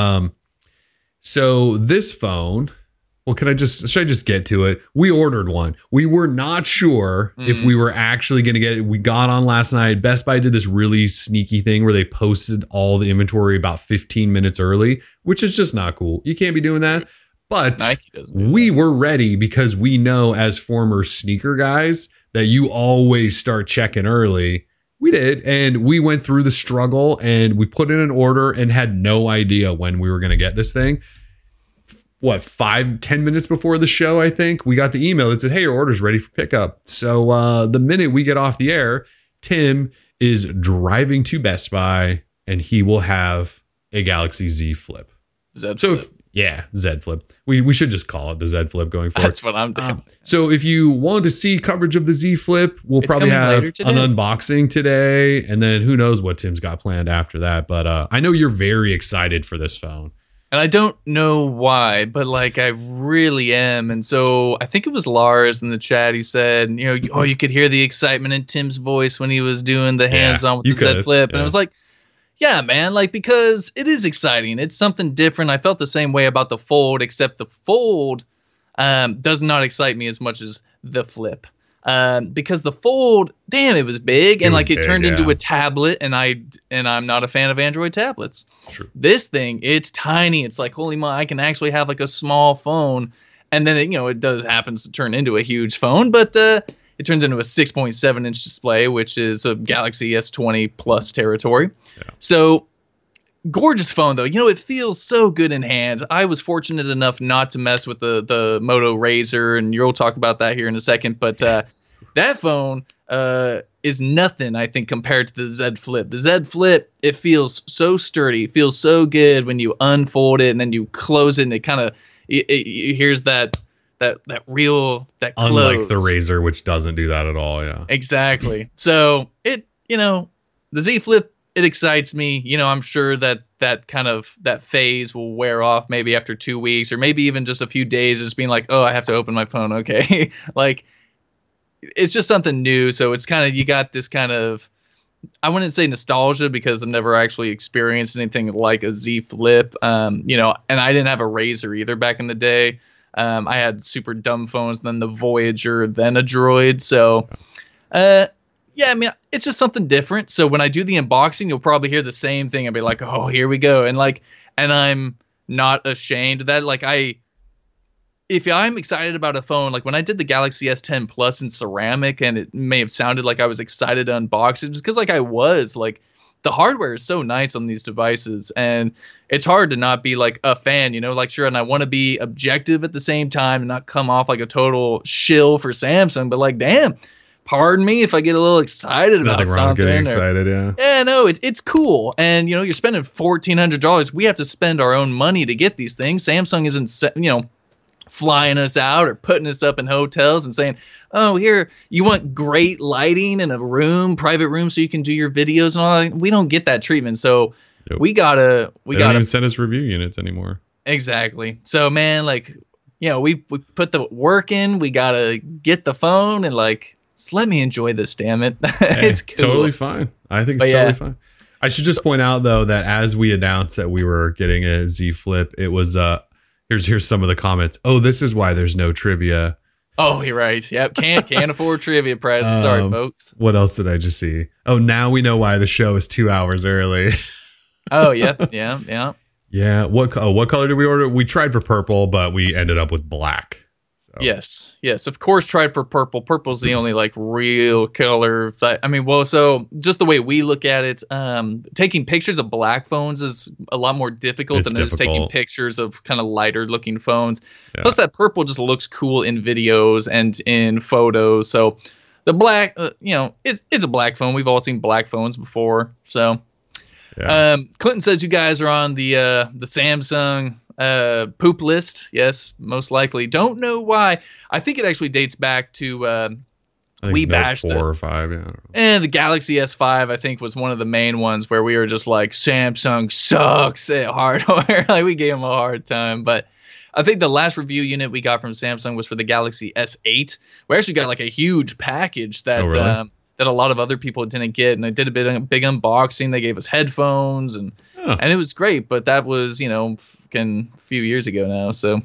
So this phone, well, should I just get to it? We ordered one. We were not sure if we were actually going to get it. We got on last night. Best Buy did this really sneaky thing where they posted all the inventory about 15 minutes early, which is just not cool. You can't be doing that. But we were ready because we know as former sneaker guys that you always start checking early. We did. And we went through the struggle and we put in an order and had no idea when we were going to get this thing. 5-10 minutes before the show, I think we got the email that said, hey, your order's ready for pickup. So the minute we get off the air, Tim is driving to Best Buy and he will have a Galaxy Z Flip. Z Flip. Z Flip. We should just call it the Z Flip going forward. That's what I'm doing. So if you want to see coverage of the Z Flip, we'll probably have an unboxing today. And then who knows what Tim's got planned after that. But I know you're very excited for this phone. And I don't know why, but like I really am. And so I think it was Lars in the chat. He said, you could hear the excitement in Tim's voice when he was doing the hands-on with the Z Flip. And I was like, yeah, man, like because it is exciting. It's something different. I felt the same way about the Fold, except the Fold does not excite me as much as the Flip. Because the Fold, damn, it was big and it turned into a tablet, and I'm not a fan of Android tablets. True. This thing, it's tiny. It's like, holy moly, I can actually have like a small phone, and then it does happens to turn into a huge phone, but it turns into a 6.7 inch display, which is a Galaxy S20 Plus territory. Yeah. So gorgeous phone though. It feels so good in hand. I was fortunate enough not to mess with the Moto Razr, and you'll talk about that here in a second. But that phone is nothing, I think, compared to the Z Flip. The Z Flip, it feels so sturdy. It feels so good when you unfold it and then you close it, and it kind of here's that close. Unlike the Razr, which doesn't do that at all. Yeah, exactly. So the Z Flip, it excites me. I'm sure that phase will wear off maybe after 2 weeks, or maybe even just a few days, just being like, oh, I have to open my phone. Okay. Like it's just something new. So it's kind of, you got this kind of, I wouldn't say nostalgia because I've never actually experienced anything like a Z Flip. And I didn't have a Razr either back in the day. I had super dumb phones, then the Voyager, then a Droid. So, yeah, I mean, it's just something different. So when I do the unboxing, you'll probably hear the same thing. I'll be like, oh, here we go. And I'm not ashamed of that. If I'm excited about a phone, like when I did the Galaxy S10 Plus in ceramic, and it may have sounded like I was excited to unbox it, just because I was. The hardware is so nice on these devices, and it's hard to not be like a fan, sure. And I want to be objective at the same time and not come off like a total shill for Samsung, but damn, pardon me if I get a little excited about something. Nothing wrong with getting excited, yeah. Yeah, no, it's cool. And, you're spending $1,400. We have to spend our own money to get these things. Samsung isn't, flying us out or putting us up in hotels and saying, oh, here, you want great lighting in a room, private room, so you can do your videos and all that. We don't get that treatment. So we gotta don't even send us review units anymore. Exactly. So man, like, you know, we put the work in, we gotta get the phone and like, just let me enjoy this, damn it. It's cool. Totally fine. I think it's totally fine. I should just point out though that as we announced that we were getting a Z Flip, it was here's some of the comments. Oh, this is why there's no trivia. Oh, you're right. Yep. Can't afford trivia prizes. Sorry, folks. What else did I just see? Oh, now we know why the show is 2 hours early. Oh, yeah. Yeah. What color did we order? We tried for purple, but we ended up with black. So. Yes. Of course, tried for purple. Purple's the only like real color. I mean, well, so just the way we look at it, taking pictures of black phones is a lot more difficult than just taking pictures of kind of lighter looking phones. Yeah. Plus, that purple just looks cool in videos and in photos. So the black, it's a black phone. We've all seen black phones before. So. Yeah. Clinton says you guys are on the Samsung poop list. Yes, most likely. Don't know why. I think it actually dates back to we bashed 4 or 5. Yeah. And the Galaxy S5 I think was one of the main ones where we were just like Samsung sucks at hardware. Like we gave them a hard time, but. I think the last review unit we got from Samsung was for the Galaxy S8. We actually got like a huge package that. Oh, really? That a lot of other people didn't get, and I did a big unboxing. They gave us headphones, and it was great. But that was, fucking a few years ago now. So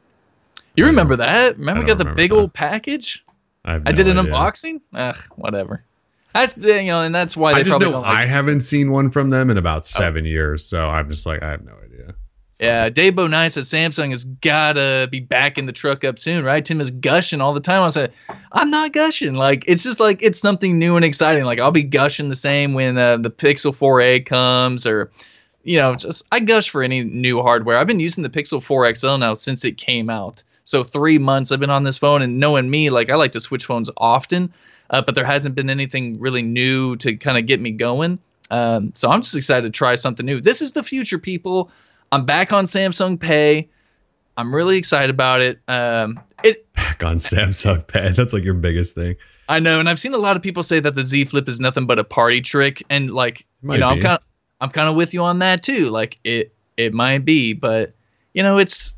you remember that? Remember we got the big old package? I did an unboxing. Ugh, whatever. That's and that's why they I just probably know don't like I haven't seen one from them in about 7 years, so I'm just like I have no idea. Yeah, Dabo 9 says Samsung has gotta be backing the truck up soon, right? Tim is gushing all the time. I said, I'm not gushing. Like it's just like it's something new and exciting. Like I'll be gushing the same when the Pixel 4a comes, or just I gush for any new hardware. I've been using the Pixel 4 XL now since it came out. So 3 months I've been on this phone, and knowing me, like I like to switch phones often, but there hasn't been anything really new to kind of get me going. So I'm just excited to try something new. This is the future, people. I'm back on Samsung Pay. I'm really excited about it. Back on Samsung Pay. That's like your biggest thing. I know, and I've seen a lot of people say that the Z Flip is nothing but a party trick, and like I'm kind of with you on that too. Like it might be, but it's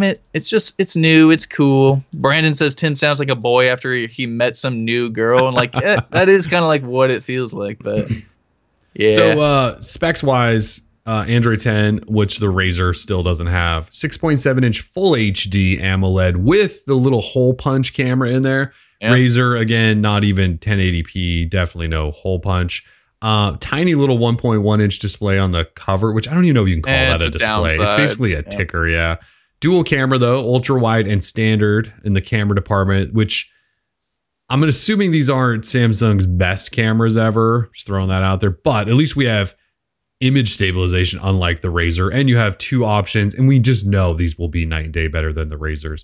it's new, it's cool. Brandon says Tim sounds like a boy after he met some new girl, and like that is kind of like what it feels like. But yeah. So specs wise. Android 10, which the Razr still doesn't have, 6.7-inch full HD AMOLED with the little hole punch camera in there. Yep. Razr, again, not even 1080p, definitely no hole punch. Tiny little 1.1-inch display on the cover, which I don't even know if you can call that a display. Downside. It's basically a ticker, yeah. Dual camera, though, ultra wide and standard in the camera department, which I'm assuming these aren't Samsung's best cameras ever. Just throwing that out there. But at least we have image stabilization, unlike the Razr, and you have 2 options, and we just know these will be night and day better than the Razrs.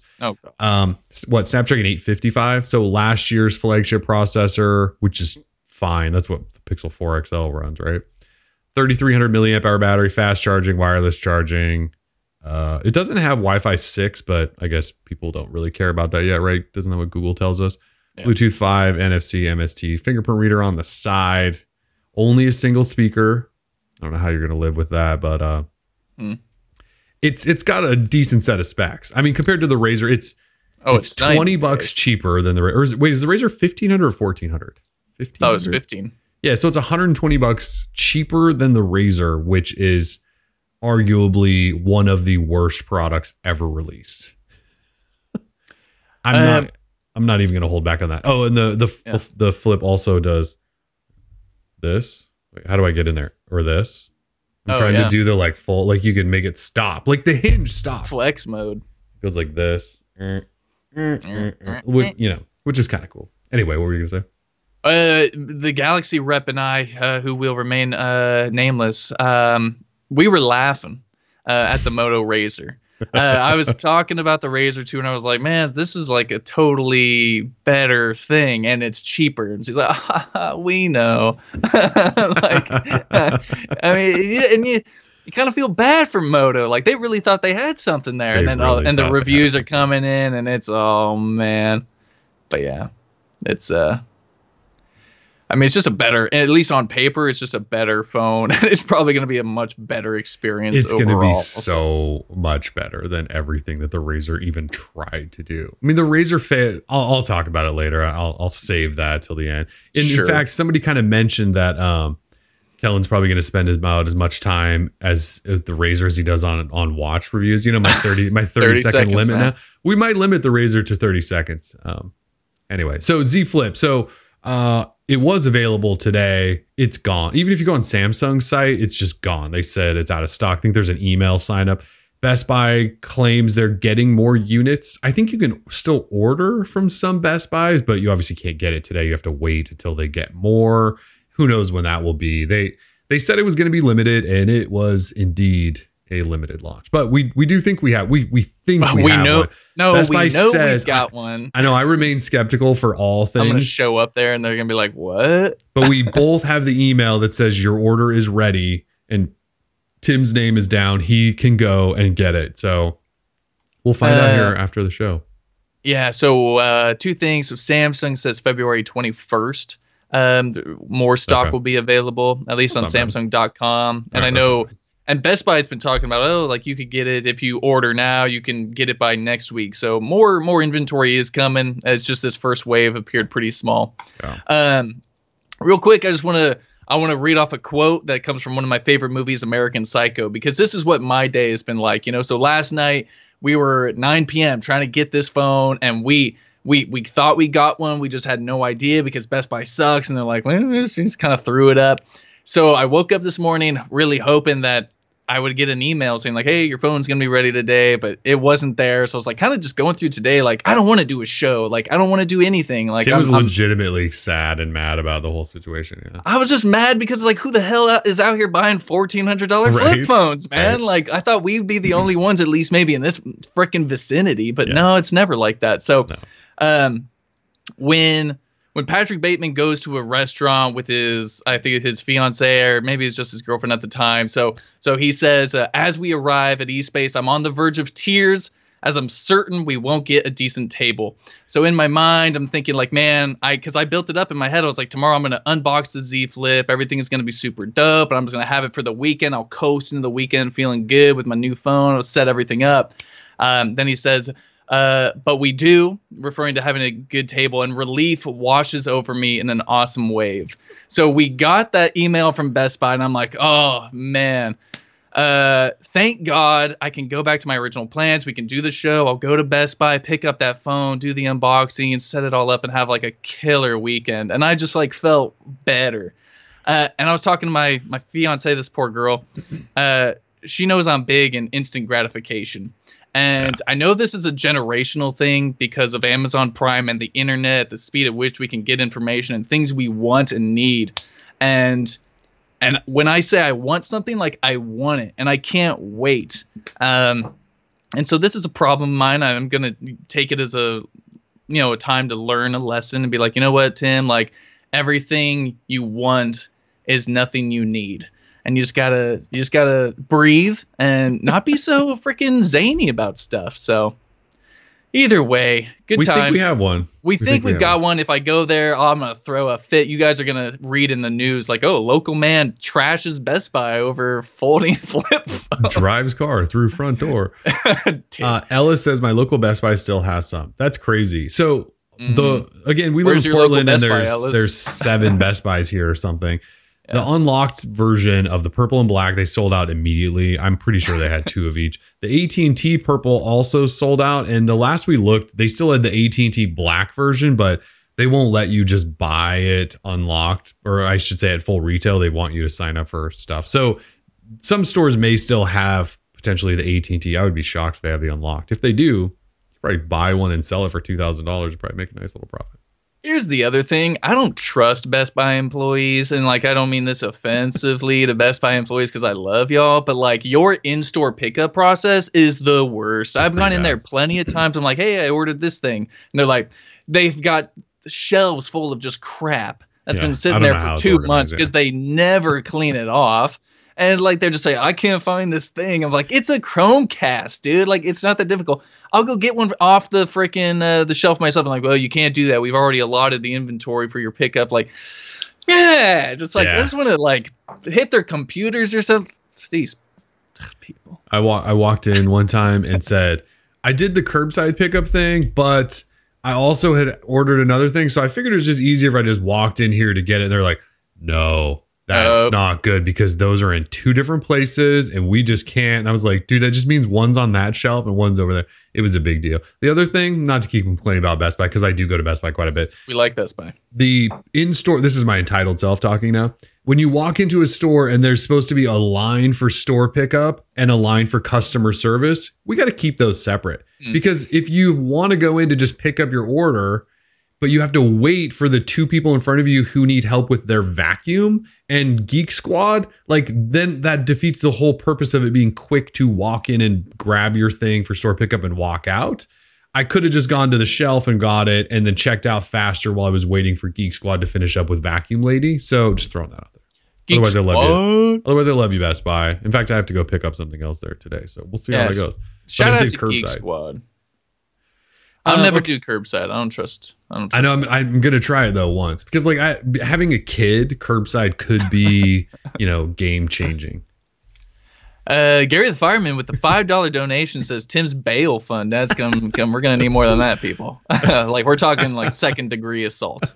Snapdragon 855, so last year's flagship processor, which is fine. That's what the Pixel 4 XL runs, right? 3300 milliamp hour battery, fast charging, wireless charging. It doesn't have Wi-Fi 6, but I guess people don't really care about that yet, right? Doesn't that what Google tells us? Yeah. Bluetooth 5, NFC, MST, fingerprint reader on the side. Only a single speaker. I don't know how you're going to live with that, but it's got a decent set of specs. I mean, compared to the Razr, it's $20 cheaper than the Razr. Wait, is the Razr 1500 or 1400? 1500? Oh, it's 15. Yeah, so it's $120 cheaper than the Razr, which is arguably one of the worst products ever released. I'm not even going to hold back on that. Oh, and the Flip also does this. Wait, how do I get in there? Or this? I'm trying to do the like full, like you can make it stop, like the hinge stop. Flex mode. It goes like this, which is kind of cool. Anyway, what were you gonna say? The Galaxy rep and I, who will remain nameless, we were laughing at the Moto Razr. I was talking about the Razr 2, and I was like, man, this is like a totally better thing, and it's cheaper. And she's like, we know. Like, I mean, you kind of feel bad for Moto. Like they really thought they had something there, and then and the reviews are coming in, and it's oh man. But yeah, it's I mean, it's just a better, at least on paper, it's just a better phone. It's probably going to be a much better experience. It's going to be so much better than everything that the Razr even tried to do. I mean, the Razr Fit, I'll talk about it later. I'll save that till the end. In fact, somebody kind of mentioned that Kellen's probably going to spend about as much time as the Razr as he does on watch reviews. You know, my 30 second limit man. Now. We might limit the Razr to 30 seconds. Anyway, so Z Flip. So it was available today. It's gone. Even if you go on Samsung's site, it's just gone. They said it's out of stock. I think there's an email sign up. Best Buy claims they're getting more units. I think you can still order from some Best Buys, but you obviously can't get it today. You have to wait until they get more. Who knows when that will be? They said it was going to be limited, and it was indeed a limited launch. But we do think we have we think we have know one. No, Best Buy says, we've got one. I know I remain skeptical for all things. I'm going to show up there and they're going to be like, "What?" But we both have the email that says your order is ready, and Tim's name is down. He can go and get it. So we'll find out here after the show. Yeah. So two things. So Samsung says February 21st. More stock will be available, at least on Samsung.com. And I know. And Best Buy has been talking about, like you could get it if you order now, you can get it by next week. So more inventory is coming. It's just this first wave appeared pretty small. Yeah. Real quick, I want to read off a quote that comes from one of my favorite movies, American Psycho, because this is what my day has been like. You know, so last night we were at 9 p.m. trying to get this phone, and we thought we got one. We just had no idea because Best Buy sucks, and they're like, well, we just kind of threw it up. So I woke up this morning really hoping that I would get an email saying like, hey, your phone's going to be ready today, but it wasn't there. So I was like kind of just going through today. Like, I don't want to do a show. Like, I don't want to do anything. Like, Tim was legitimately sad and mad about the whole situation. Yeah. I was just mad because like, who the hell is out here buying $1,400 flip phones, man? Right. Like, I thought we'd be the only ones, at least maybe in this freaking vicinity, but no, it's never like that. So, when Patrick Bateman goes to a restaurant with his fiance, or maybe it's just his girlfriend at the time. So he says, as we arrive at eSpace, I'm on the verge of tears as I'm certain we won't get a decent table. So in my mind, I'm thinking like, man, because I built it up in my head. I was like, tomorrow I'm going to unbox the Z Flip. Everything is going to be super dope. And I'm just going to have it for the weekend. I'll coast into the weekend feeling good with my new phone. I'll set everything up. Then he says, but we do, referring to having a good table, and relief washes over me in an awesome wave. So we got that email from Best Buy, and I'm like, oh man, thank God I can go back to my original plans. We can do the show. I'll go to Best Buy, pick up that phone, do the unboxing, and set it all up and have like a killer weekend. And I just like felt better. And I was talking to my fiance, this poor girl. She knows I'm big in instant gratification. And I know this is a generational thing because of Amazon Prime and the internet, the speed at which we can get information and things we want and need. And when I say I want something, like I want it and I can't wait. And so this is a problem of mine. I'm going to take it as a time to learn a lesson and be like, you know what, Tim, like everything you want is nothing you need. And you just gotta breathe and not be so freaking zany about stuff. So either way, good times. We think we have one. We think we've got one. If I go there, I'm gonna throw a fit. You guys are gonna read in the news like, oh, local man trashes Best Buy over folding flip phone. Drives car through front door. Ellis says my local Best Buy still has some. That's crazy. So we live in Portland and there's 7 Best Buys here or something. The unlocked version of the purple and black, they sold out immediately. I'm pretty sure they had 2 of each. The AT&T purple also sold out. And the last we looked, they still had the AT&T black version, but they won't let you just buy it unlocked, or I should say at full retail. They want you to sign up for stuff. So some stores may still have potentially the AT&T. I would be shocked if they have the unlocked. If they do, you probably buy one and sell it for $2,000. Probably make a nice little profit. Here's the other thing. I don't trust Best Buy employees. And like, I don't mean this offensively to Best Buy employees because I love y'all, but like your in-store pickup process is the worst. I've gone in there plenty of times. I'm like, hey, I ordered this thing. And they're like, they've got shelves full of just crap that's been sitting there for 2 months because they never clean it off. And like they're just like, I can't find this thing. I'm like, it's a Chromecast, dude. Like it's not that difficult. I'll go get one off the freaking the shelf myself. I'm like, well, you can't do that. We've already allotted the inventory for your pickup. Like, yeah, just like I just want to like hit their computers or something. Just these people. I walked in one time and said, I did the curbside pickup thing, but I also had ordered another thing. So I figured it was just easier if I just walked in here to get it. And they're like, no. That's not good because those are in two different places and we just can't. And I was like, dude, that just means one's on that shelf and one's over there. It was a big deal. The other thing, not to keep complaining about Best Buy, because I do go to Best Buy quite a bit. We like Best Buy. The in-store, this is my entitled self talking now. When you walk into a store and there's supposed to be a line for store pickup and a line for customer service, we got to keep those separate. Because if you want to go in to just pick up your order, but you have to wait for the two people in front of you who need help with their vacuum and Geek Squad, like then that defeats the whole purpose of it being quick to walk in and grab your thing for store pickup and walk out. I could have just gone to the shelf and got it and then checked out faster while I was waiting for Geek Squad to finish up with Vacuum Lady. So just throwing that out there. Geek Otherwise, Squad. I love you. Otherwise, I love you, Best Buy. In fact, I have to go pick up something else there today. So we'll see how that goes. Shout out to Geek Squad. I'll never do curbside. I don't trust I know I'm going to try it though once because like having a kid, curbside could be, game changing. Gary the Fireman with the $5 donation says Tim's bail fund. That's come. We're going to need more than that, people. Like we're talking like second degree assault.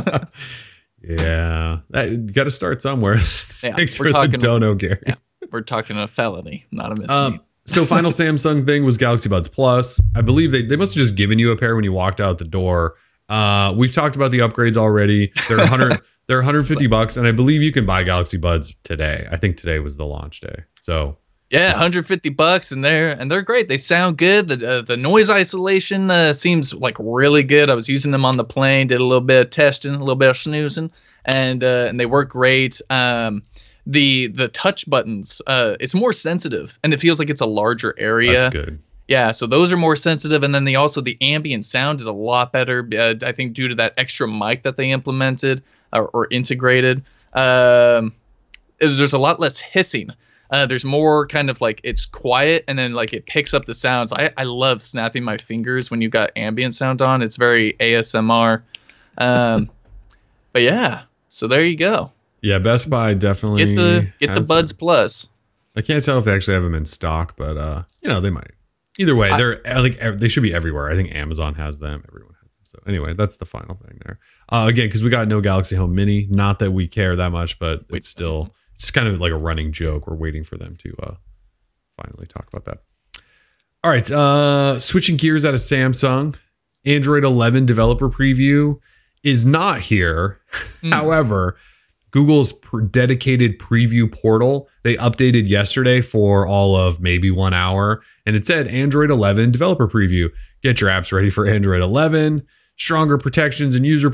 Yeah. You got to start somewhere. Yeah, Thanks for the dono, Gary. Yeah, we're talking a felony, not a misdemeanor. So final Samsung thing was Galaxy Buds Plus. I believe they must have just given you a pair when you walked out the door. We've talked about the upgrades already. They're they're $150, and I believe you can buy Galaxy Buds today. I think today was the launch day. So yeah, $150, and they're great. They sound good. The noise isolation seems like really good. I was using them on the plane, did a little bit of testing, a little bit of snoozing, and they work great. The touch buttons, it's more sensitive and it feels like it's a larger area. That's good. Yeah, so those are more sensitive, and then the ambient sound is a lot better. I think due to that extra mic that they implemented or integrated. There's a lot less hissing. There's more kind of like it's quiet and then like it picks up the sounds. I love snapping my fingers when you got ambient sound on. It's very ASMR. But yeah, so there you go. Yeah, Best Buy definitely get the Buds Plus. I can't tell if they actually have them in stock, but they might. Either way, they should be everywhere. I think Amazon has them. Everyone has them. So anyway, that's the final thing there. Again, because we got no Galaxy Home Mini. Not that we care that much, but it's kind of like a running joke. We're waiting for them to finally talk about that. All right, switching gears out of Samsung, Android 11 developer preview is not here. However, Google's dedicated preview portal, they updated yesterday for all of maybe 1 hour, and it said Android 11 developer preview. Get your apps ready for Android 11. Stronger protections and user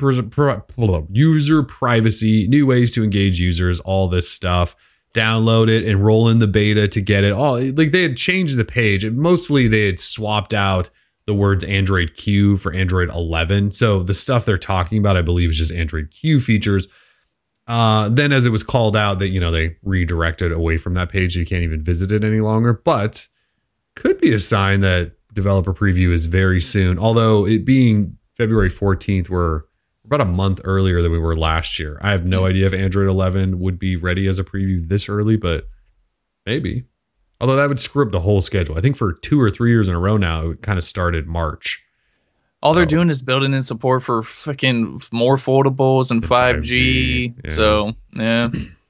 privacy, new ways to engage users, all this stuff. Download it, enroll in the beta to get it all. Like they had changed the page. Mostly they had swapped out the words Android Q for Android 11. So the stuff they're talking about, I believe, is just Android Q features. Then as it was called out that, they redirected away from that page. You can't even visit it any longer, but could be a sign that developer preview is very soon. Although it being February 14th, we're about a month earlier than we were last year. I have no idea if Android 11 would be ready as a preview this early, but maybe. Although that would screw up the whole schedule. I think for 2 or 3 years in a row now, it kind of started March. All they're doing is building in support for freaking more foldables and 5G. Yeah. So, yeah.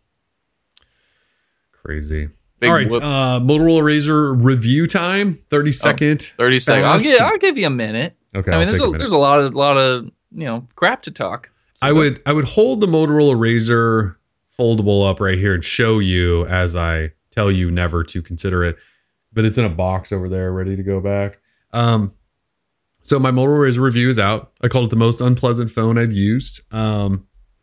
Crazy. All right. Motorola Razr review time. 30 second. 30 seconds. I'll give you a minute. Okay. I mean, there's a lot of crap to talk. So I would hold the Motorola Razr foldable up right here and show you as I tell you never to consider it. But it's in a box over there ready to go back. So my Motorola Razr review is out. I called it the most unpleasant phone I've used. It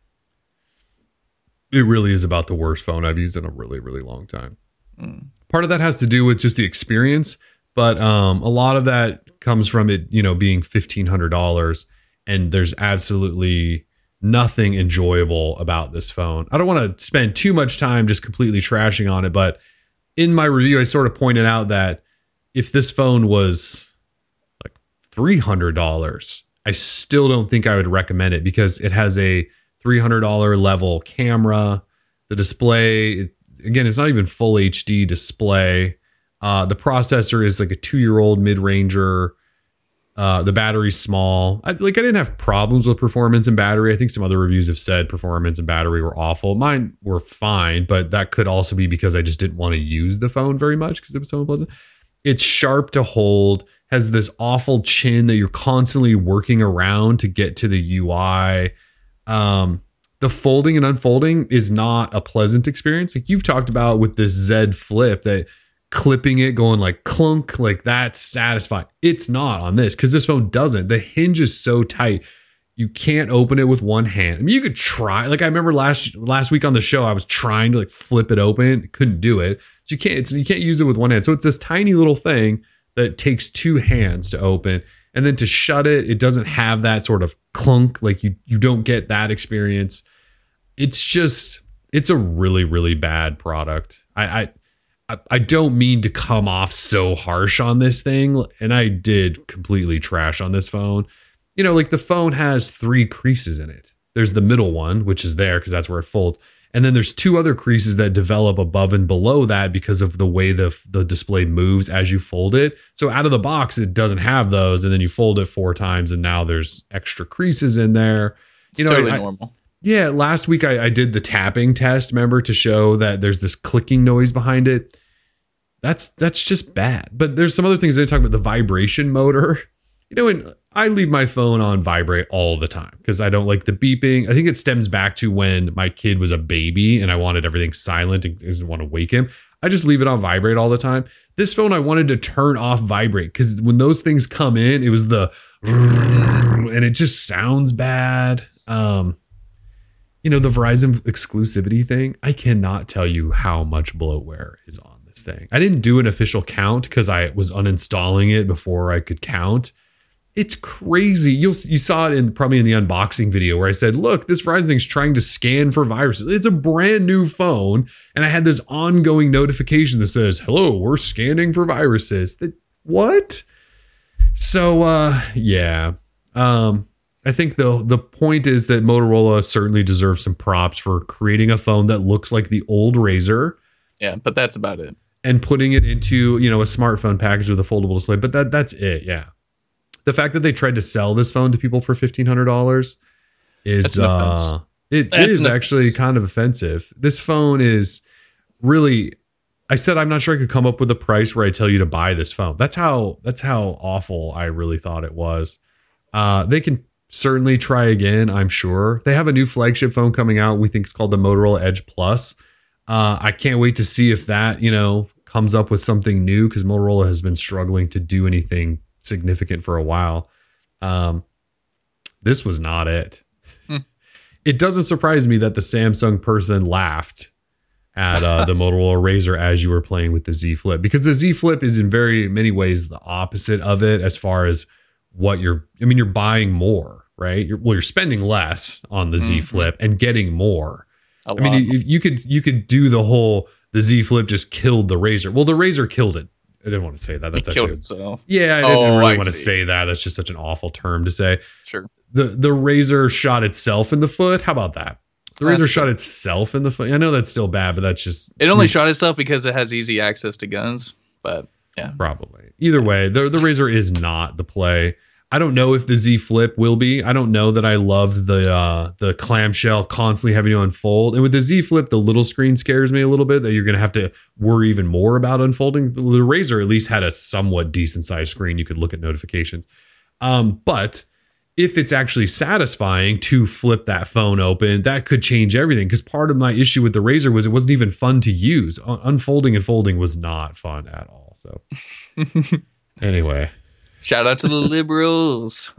really is about the worst phone I've used in a really, really long time. Part of that has to do with just the experience, but a lot of that comes from it, being $1,500, and there's absolutely nothing enjoyable about this phone. I don't want to spend too much time just completely trashing on it, but in my review, I sort of pointed out that if this phone was like $300, I still don't think I would recommend it because it has a $300 level camera. The display, again, it's not even full HD display. The processor is like a 2-year-old mid-ranger. The battery's small. I didn't have problems with performance and battery. I think some other reviews have said performance and battery were awful. Mine were fine, but that could also be because I just didn't want to use the phone very much because it was so unpleasant. It's sharp to hold, has this awful chin that you're constantly working around to get to the UI. The folding and unfolding is not a pleasant experience. Like you've talked about with this Z Flip, that clipping it going like clunk, like that's satisfying. It's not on this because this phone doesn't. The hinge is so tight. You can't open it with one hand. I mean, you could try. Like I remember last week on the show, I was trying to like flip it open, couldn't do it. So you can't use it with one hand. So it's this tiny little thing that takes 2 hands to open, and then to shut it, it doesn't have that sort of clunk. Like you don't get that experience. It's a really, really bad product. I don't mean to come off so harsh on this thing, and I did completely trash on this phone. You know, like the phone has 3 creases in it. There's the middle one, which is there because that's where it folds. And then there's 2 other creases that develop above and below that because of the way the display moves as you fold it. So out of the box, it doesn't have those. And then you fold it 4 times and now there's extra creases in there. It's totally normal. Yeah. Last week I did the tapping test, remember, to show that there's this clicking noise behind it. That's just bad. But there's some other things they talk about. The vibration motor. You know, and I leave my phone on vibrate all the time because I don't like the beeping. I think it stems back to when my kid was a baby and I wanted everything silent and didn't want to wake him. I just leave it on vibrate all the time. This phone, I wanted to turn off vibrate because when those things come in, it was the and it just sounds bad. You know, the Verizon exclusivity thing, I cannot tell you how much bloatware is on this thing. I didn't do an official count because I was uninstalling it before I could count. It's crazy. You saw it probably in the unboxing video where I said, look, this Verizon thing's trying to scan for viruses. It's a brand new phone. And I had this ongoing notification that says, hello, we're scanning for viruses. What? So, yeah. I think the point is that Motorola certainly deserves some props for creating a phone that looks like the old Razr. Yeah, but that's about it. And putting it into, you know, a smartphone package with a foldable display. But that's it. Yeah. The fact that they tried to sell this phone to people for $1,500 is it is actually kind of offensive. This phone is really, I said I'm not sure I could come up with a price where I tell you to buy this phone. That's how awful I really thought it was. They can certainly try again, I'm sure. They have a new flagship phone coming out. We think it's called the Motorola Edge Plus. I can't wait to see if that, you know, comes up with something new because Motorola has been struggling to do anything significant for a while. This was not it. It doesn't surprise me that the Samsung person laughed at the Motorola Razr as you were playing with the Z Flip, because the Z Flip is in very many ways the opposite of it as far as what you're buying more, right? You're spending less on the Z Flip and getting more. I mean, you could do the Z Flip just killed the Razr. Well, the Razr killed it. I didn't want to say that. That's it killed itself. Yeah, I didn't really want to say that. That's just such an awful term to say. Sure. The Razr shot itself in the foot. How about that? The Razr shot itself in the foot. I know that's still bad, but that's just... It only shot itself because it has easy access to guns, but yeah. Probably. Either way, the Razr is not the play. I don't know if the Z Flip will be. I don't know that I loved the clamshell constantly having to unfold. And with the Z Flip, the little screen scares me a little bit that you're going to have to worry even more about unfolding. The Razr at least had a somewhat decent sized screen. You could look at notifications. But if it's actually satisfying to flip that phone open, that could change everything. Because part of my issue with the Razr was it wasn't even fun to use. Unfolding and folding was not fun at all. So anyway. Shout out to the liberals.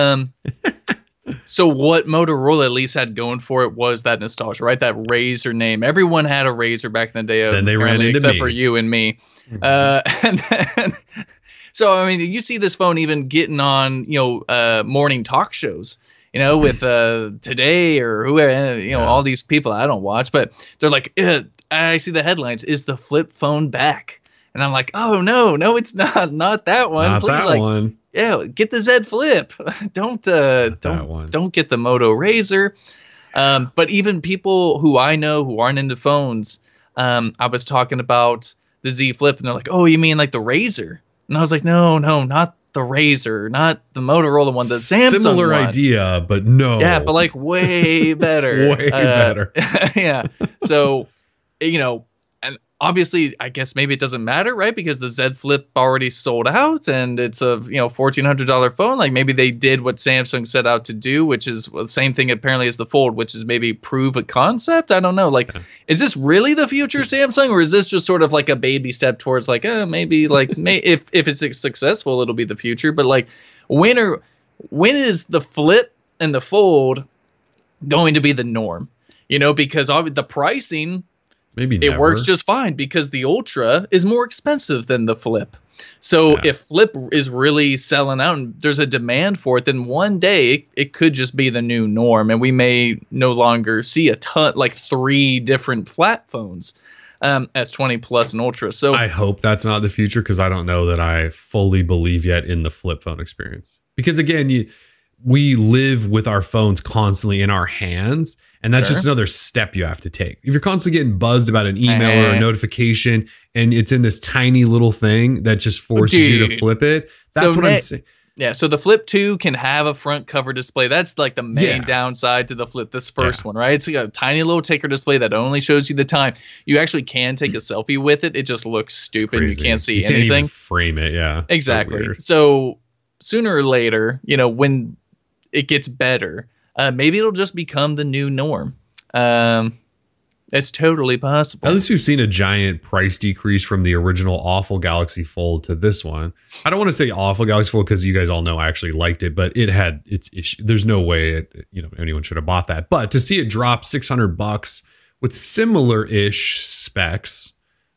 So what Motorola at least had going for it was that nostalgia, right? That Razr name. Everyone had a Razr back in the day. Then they ran into except me. for you and me. And then, so I mean, you see this phone even getting on, morning talk shows, with Today or whoever, all these people I don't watch, but they're like, I see the headlines, is the flip phone back? And I'm like, oh no, it's not that one. Not Please, that one. Yeah, get the Z Flip. Don't get the Moto Razr. But even people who I know who aren't into phones, I was talking about the Z Flip, and they're like, oh, you mean like the Razr? And I was like, no, not the Razr, not the Motorola one, the Samsung Similar one. idea, but no. Yeah, but like way better. Way better. Yeah. So, and obviously, I guess maybe it doesn't matter, right? Because the Z Flip already sold out, and it's a $1,400 phone. Like maybe they did what Samsung set out to do, which is the same thing apparently as the Fold, which is maybe prove a concept. I don't know. Like, is this really the future Samsung, or is this just sort of like a baby step towards like, maybe like if it's successful, it'll be the future. But like, when is the Flip and the Fold going to be the norm? Because the pricing. Maybe it works just fine because the Ultra is more expensive than the Flip. So if Flip is really selling out and there's a demand for it, then one day it could just be the new norm, and we may no longer see a ton, like 3 different flat phones as 20 Plus and Ultra. So I hope that's not the future, because I don't know that I fully believe yet in the flip phone experience. Because again, we live with our phones constantly in our hands. And that's just another step you have to take. If you're constantly getting buzzed about an email or a notification, and it's in this tiny little thing that just forces you to flip it, that's what I'm saying. Yeah, so the Flip 2 can have a front cover display. That's like the main downside to the Flip, this first one, right? It's like a tiny little ticker display that only shows you the time. You actually can take a selfie with it. It just looks stupid. You can't see anything. Can't even frame it, yeah. Exactly. So sooner or later, when it gets better, maybe it'll just become the new norm. It's totally possible. At least we've seen a giant price decrease from the original awful Galaxy Fold to this one. I don't want to say awful Galaxy Fold because you guys all know I actually liked it, but it had its issue. There's no way anyone should have bought that. But to see it drop $600 with similar-ish specs,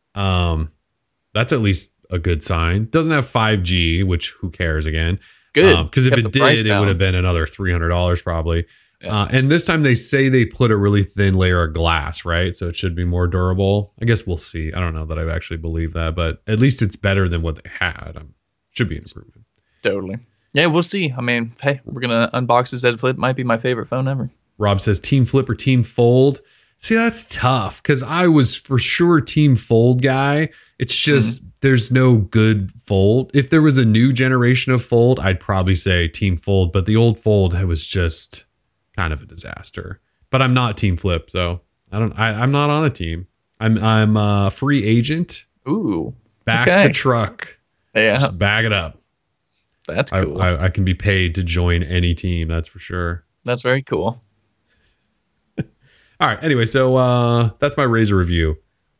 that's at least a good sign. Doesn't have 5G, which who cares again? Good. Because if it did, it would have been another $300 probably. Yeah. And this time they say they put a really thin layer of glass, right? So it should be more durable. I guess we'll see. I don't know that I actually believe that, but at least it's better than what they had. Should be an improvement. Totally. Yeah, we'll see. I mean, hey, we're going to unbox the Z Flip. Might be my favorite phone ever. Rob says Team Flip or Team Fold. See, that's tough because I was for sure Team Fold guy. It's just there's no good Fold. If there was a new generation of Fold, I'd probably say Team Fold, but the old Fold was just kind of a disaster. But I'm not Team Flip, so I'm not on a team. I'm a free agent. Ooh. Back the truck. Yeah. Just bag it up. That's cool. I can be paid to join any team, that's for sure. That's very cool. All right. Anyway, so that's my Razr review.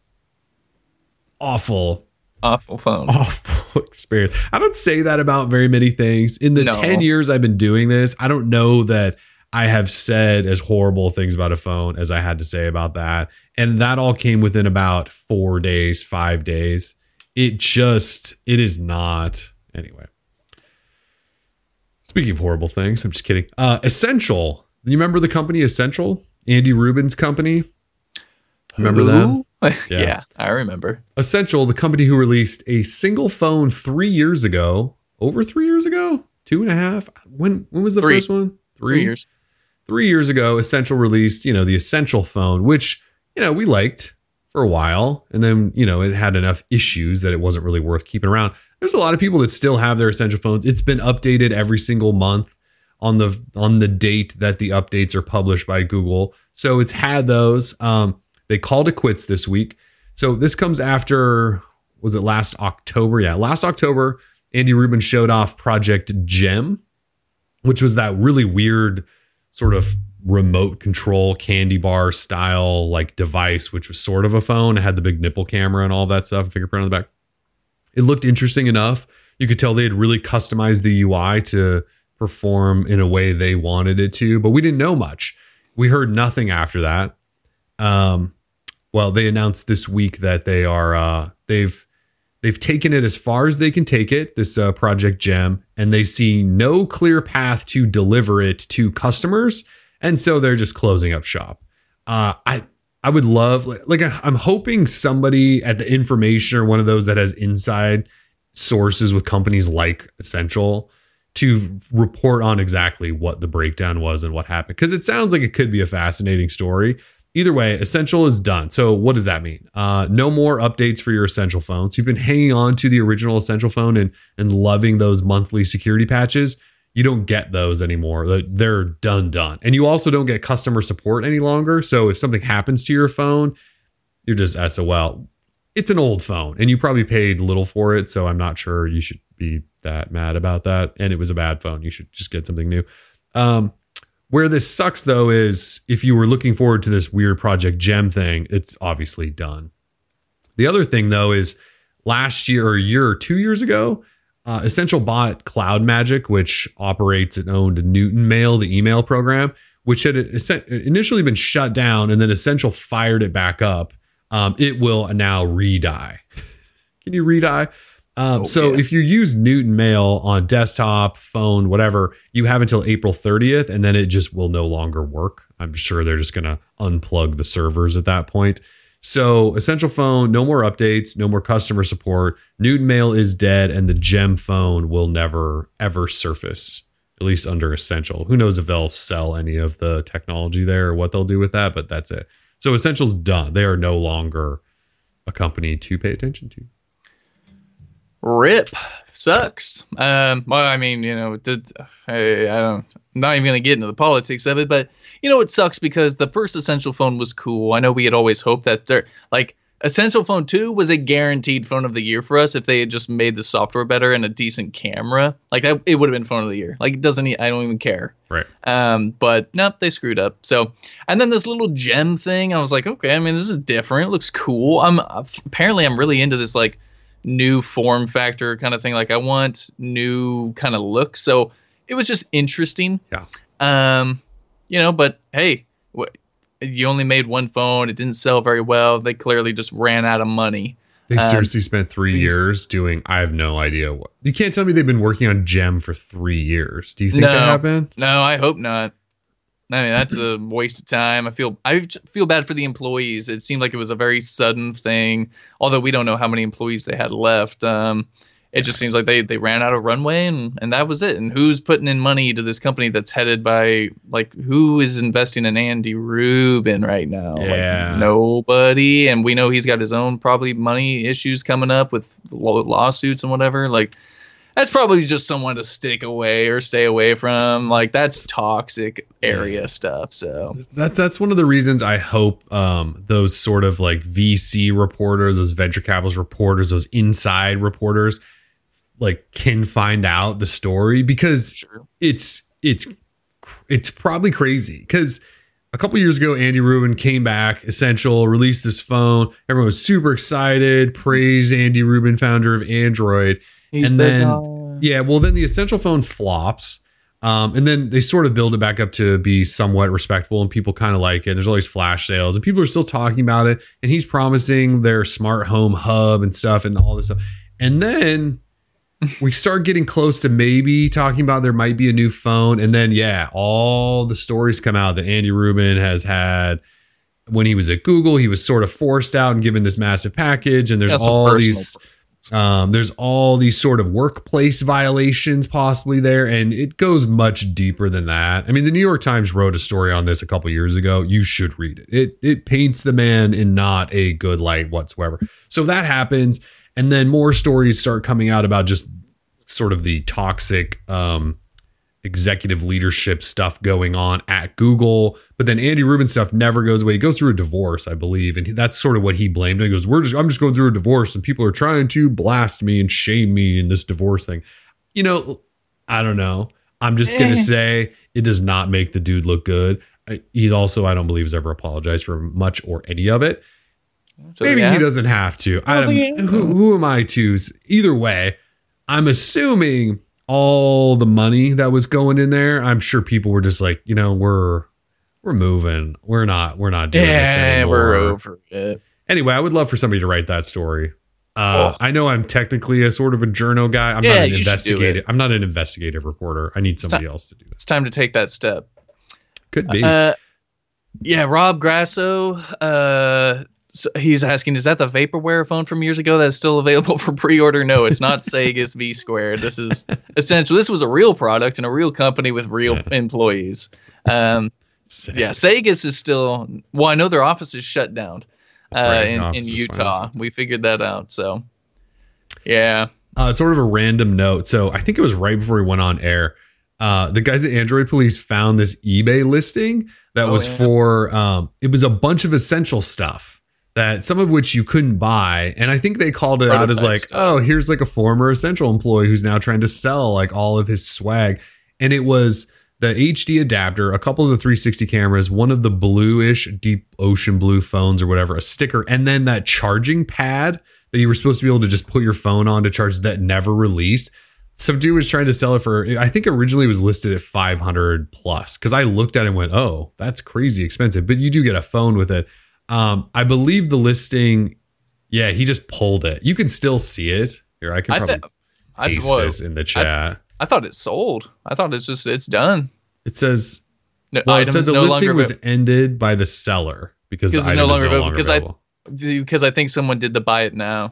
Awful phone. Awful experience. I don't say that about very many things. In the 10 years I've been doing this, I don't know that I have said as horrible things about a phone as I had to say about that. And that all came within about 4 days, 5 days. It is not. Anyway. Speaking of horrible things, I'm just kidding. Essential. You remember the company Essential? Andy Rubin's company? Remember them? Yeah, I remember. Essential, the company who released a single phone 3 years ago. Over 3 years ago? 2.5? When was the first one? 3 years. 3 years ago, Essential released, the Essential phone, which, we liked for a while. And then, it had enough issues that it wasn't really worth keeping around. There's a lot of people that still have their Essential phones. It's been updated every single month on the date that the updates are published by Google. So it's had those. They called it quits this week. So this comes after, was it last October? Yeah, last October, Andy Rubin showed off Project Gem, which was that really weird sort of remote control candy bar style like device, which was sort of a phone. It had the big nipple camera and all that stuff, fingerprint on the back. It looked interesting enough. You could tell they had really customized the UI to perform in a way they wanted it to, but we didn't know much. We heard nothing after that. Well, they announced this week that they are they've They've taken it as far as they can take it, this Project Gem, and they see no clear path to deliver it to customers. And so they're just closing up shop. I would love, I'm hoping somebody at the Information or one of those that has inside sources with companies like Essential to report on exactly what the breakdown was and what happened. Because it sounds like it could be a fascinating story. Either way, Essential is done. So what does that mean? No more updates for your Essential phone. So you've been hanging on to the original Essential phone and loving those monthly security patches. You don't get those anymore. They're done. And you also don't get customer support any longer. So if something happens to your phone, you're just SOL. It's an old phone and you probably paid little for it. So I'm not sure you should be that mad about that. And it was a bad phone. You should just get something new. Where this sucks, though, is if you were looking forward to this weird Project Gem thing, it's obviously done. The other thing, though, is last year or a year or 2 years ago, Essential bought Cloud Magic, which operates and owned Newton Mail, the email program, which had initially been shut down, and then Essential fired it back up. It will now re-die. Can you re-die? So if you use Newton Mail on desktop, phone, whatever, you have until April 30th, and then it just will no longer work. I'm sure they're just going to unplug the servers at that point. So Essential Phone, no more updates, no more customer support. Newton Mail is dead, and the Gem phone will never, ever surface, at least under Essential. Who knows if they'll sell any of the technology there or what they'll do with that, but that's it. So Essential's done. They are no longer a company to pay attention to. Rip. Sucks. Well, I mean, I'm not even gonna get into the politics of it, but it sucks because the first Essential phone was cool. I know we had always hoped that Essential Phone 2 was a guaranteed phone of the year for us if they had just made the software better and a decent camera. It would have been phone of the year. I don't even care. Right. But nope, they screwed up. So, and then this little Gem thing, I was like, okay, I mean, this is different. It looks cool. I'm really into this new form factor kind of thing. I want new kind of look. So it was just interesting. Yeah. But hey, you only made one phone. It didn't sell very well. They clearly just ran out of money. They seriously spent 3 years doing, I have no idea what. You can't tell me they've been working on Gem for 3 years. Do you think that happened? No, I hope not. I mean, that's a waste of time. I feel bad for the employees. It seemed like it was a very sudden thing, although we don't know how many employees they had left. It just seems like they ran out of runway and that was it. And who's putting in money to this company that's headed by, who is investing in Andy Rubin right now? Yeah. Nobody. And we know he's got his own probably money issues coming up with lawsuits and whatever. That's probably just someone to stick away or stay away from. That's toxic area stuff. So that's one of the reasons I hope those sort of VC reporters, those venture capitalist reporters, those inside reporters, can find out the story, because it's probably crazy. Because a couple years ago, Andy Rubin came back, Essential released this phone. Everyone was super excited, praised Andy Rubin, founder of Android. Then the Essential phone flops. And then they sort of build it back up to be somewhat respectable and people kind of like it. And there's all these flash sales and people are still talking about it. And he's promising their smart home hub and stuff and all this stuff. And then we start getting close to maybe talking about there might be a new phone. And then, all the stories come out that Andy Rubin has had. When he was at Google, he was sort of forced out and given this massive package. And there's all these sort of workplace violations possibly there. And it goes much deeper than that. I mean, the New York Times wrote a story on this a couple years ago. You should read it. It paints the man in not a good light whatsoever. So that happens. And then more stories start coming out about just sort of the toxic executive leadership stuff going on at Google. But then Andy Rubin stuff never goes away. He goes through a divorce, I believe. And that's sort of what he blamed. He goes, I'm just going through a divorce and people are trying to blast me and shame me in this divorce thing. I don't know. I'm just going to say it does not make the dude look good. He's also, I don't believe, has ever apologized for much or any of it. So maybe he doesn't have to. Who am I to? Either way, I'm assuming all the money that was going in there, I'm sure people were just like, we're moving. We're not doing this anymore. We're over it. Anyway, I would love for somebody to write that story. I know I'm technically a sort of a journo guy. I'm not an investigative. I'm not an investigative reporter. I need somebody else to do that. It's time to take that step. Could be. Yeah, Rob Grasso. So he's asking, is that the vaporware phone from years ago that's still available for pre-order? No, it's not Sagus V Squared. This is essential. This was a real product and a real company with real employees. Yeah, Sagus is still. Well, I know their office is shut down in Utah. We figured that out. So, yeah. Sort of a random note. So I think it was right before we went on air. The guys at Android Police found this eBay listing that was for. It was a bunch of essential stuff. That some of which you couldn't buy. And I think they called it out as like, oh, here's like a former Essential employee who's now trying to sell like all of his swag. And it was the HD adapter, a couple of the 360 cameras, one of the bluish deep ocean blue phones or whatever, a sticker, and then that charging pad that you were supposed to be able to just put your phone on to charge that never released. Some dude was trying to sell it for, I think originally it was listed at 500 plus. Cause I looked at it and went, oh, that's crazy expensive, but you do get a phone with it. I believe the listing, he just pulled it. You can still see it. Here, I can probably paste this in the chat. I thought it sold. I thought it's done. It says, it said the listing was ended by the seller because the item is no longer available. Because I think someone did the buy it now.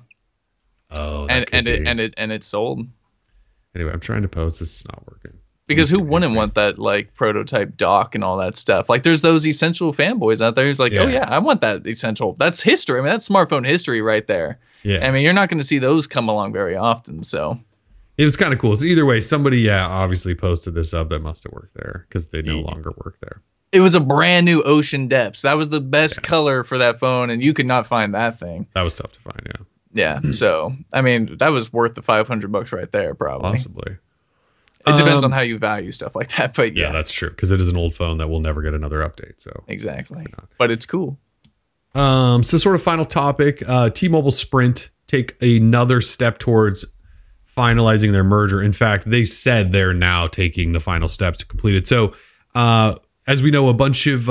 Oh, and it sold. Anyway, I'm trying to post. This is not working. Because who wouldn't want that like prototype dock and all that stuff? Like there's those Essential fanboys out there who's like, oh yeah, I want that Essential. That's history. I mean, that's smartphone history right there. Yeah. I mean, you're not going to see those come along very often. So it was kind of cool. So either way, somebody, obviously posted this up that must have worked there because they no longer work there. It was a brand new Ocean Depths. That was the best color for that phone. And you could not find that thing. That was tough to find. Yeah. Yeah. So, I mean, that was worth the $500 right there. Probably. Possibly. It depends on how you value stuff like that, but yeah, that's true because it is an old phone that will never get another update. So exactly, but it's cool. So sort of final topic: T-Mobile Sprint take another step towards finalizing their merger. In fact, they said they're now taking the final steps to complete it. So, as we know, a bunch of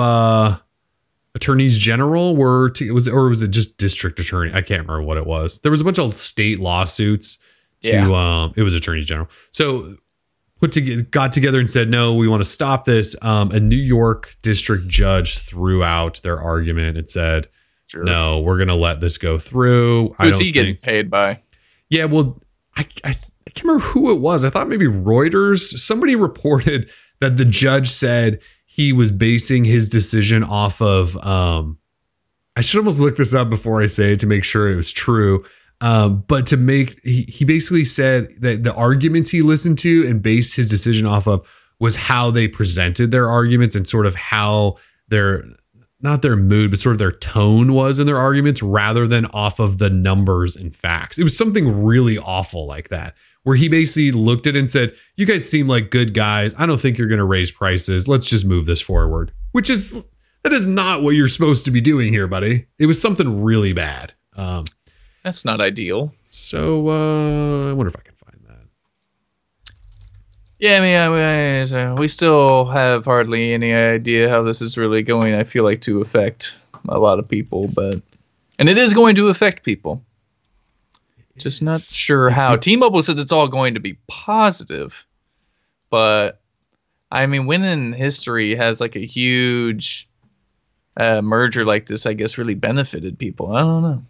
attorneys general was it just district attorney? I can't remember what it was. There was a bunch of state lawsuits to. It was attorneys general. So. Got together and said, no, we want to stop this. A New York district judge threw out their argument and said, no, we're going to let this go through. Who's he getting paid by? Yeah, well, I can't remember who it was. I thought maybe Reuters. Somebody reported that the judge said he was basing his decision off of, I should almost look this up before I say it to make sure it was true. But he basically said that the arguments he listened to and based his decision off of was how they presented their arguments and sort of how not their mood, but sort of their tone was in their arguments rather than off of the numbers and facts. It was something really awful like that, where he basically looked at it and said, you guys seem like good guys. I don't think you're going to raise prices. Let's just move this forward, that is not what you're supposed to be doing here, buddy. It was something really bad. That's not ideal. So I wonder if I can find that. Yeah, I mean, we still have hardly any idea how this is really going, I feel like, to affect a lot of people. And it is going to affect people. Just not sure how. T-Mobile says it's all going to be positive. But, I mean, when in history has like a huge merger like this, I guess, really benefited people? I don't know.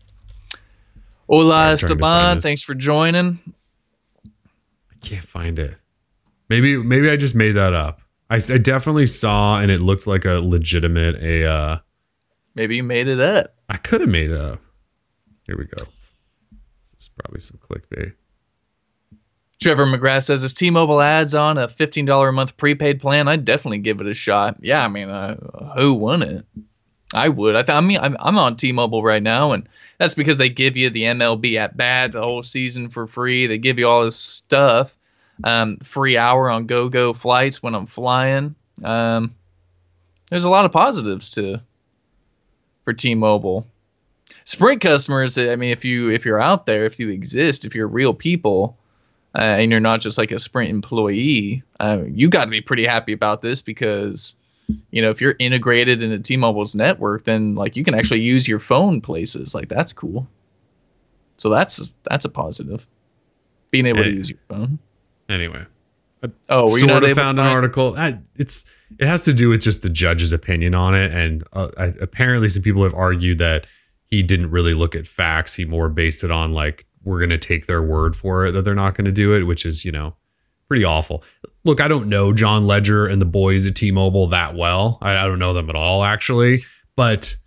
Hola, Esteban. Thanks for joining. I can't find it. Maybe I just made that up. I definitely saw, and it looked like a legitimate Maybe you made it up. I could have made it up. Here we go. This is probably some clickbait. Trevor McGrath says, if T-Mobile adds on a $15 a month prepaid plan, I'd definitely give it a shot. Yeah, I mean, who wouldn't? I would. I'm on T-Mobile right now, and that's because they give you the MLB at bat the whole season for free. They give you all this stuff, free hour on go flights when I'm flying. There's a lot of positives for T-Mobile. Sprint customers, I mean, if you're out there, if you exist, if you're real people, and you're not just like a Sprint employee, you got to be pretty happy about this because, you know, if you're integrated into T-Mobile's network, then like you can actually use your phone places. Like that's cool. So that's a positive. Being able to use your phone. Anyway. Were you not able found to an article. It has to do with just the judge's opinion on it, and apparently some people have argued that he didn't really look at facts. He more based it on like, we're going to take their word for it that they're not going to do it, which is, pretty awful. Look, I don't know John Ledger and the boys at T-Mobile that well. I don't know them at all, actually. But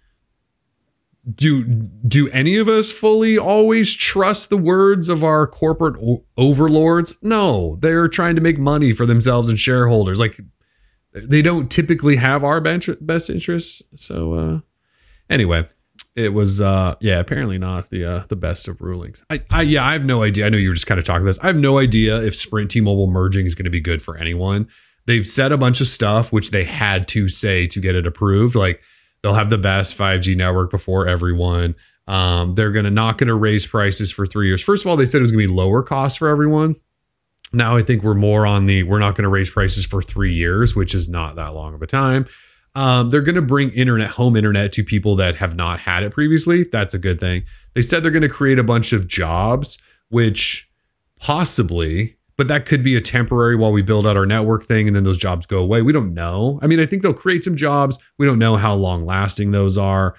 do any of us fully always trust the words of our corporate overlords? No, they're trying to make money for themselves and shareholders. Like, they don't typically have our best interests. So anyway, it was apparently not the best of rulings. I have no idea. I know you were just kind of talking this. I have no idea if Sprint T-Mobile merging is going to be good for anyone. They've said a bunch of stuff which they had to say to get it approved. Like, they'll have the best 5G network before everyone. They're not going to raise prices for 3 years. First of all, they said it was going to be lower cost for everyone. Now I think we're more on we're not going to raise prices for 3 years, which is not that long of a time. They're going to bring home internet to people that have not had it previously. That's a good thing. They said they're going to create a bunch of jobs, which possibly, but that could be a temporary while we build out our network thing, and then those jobs go away. We don't know. I mean, I think they'll create some jobs. We don't know how long lasting those are.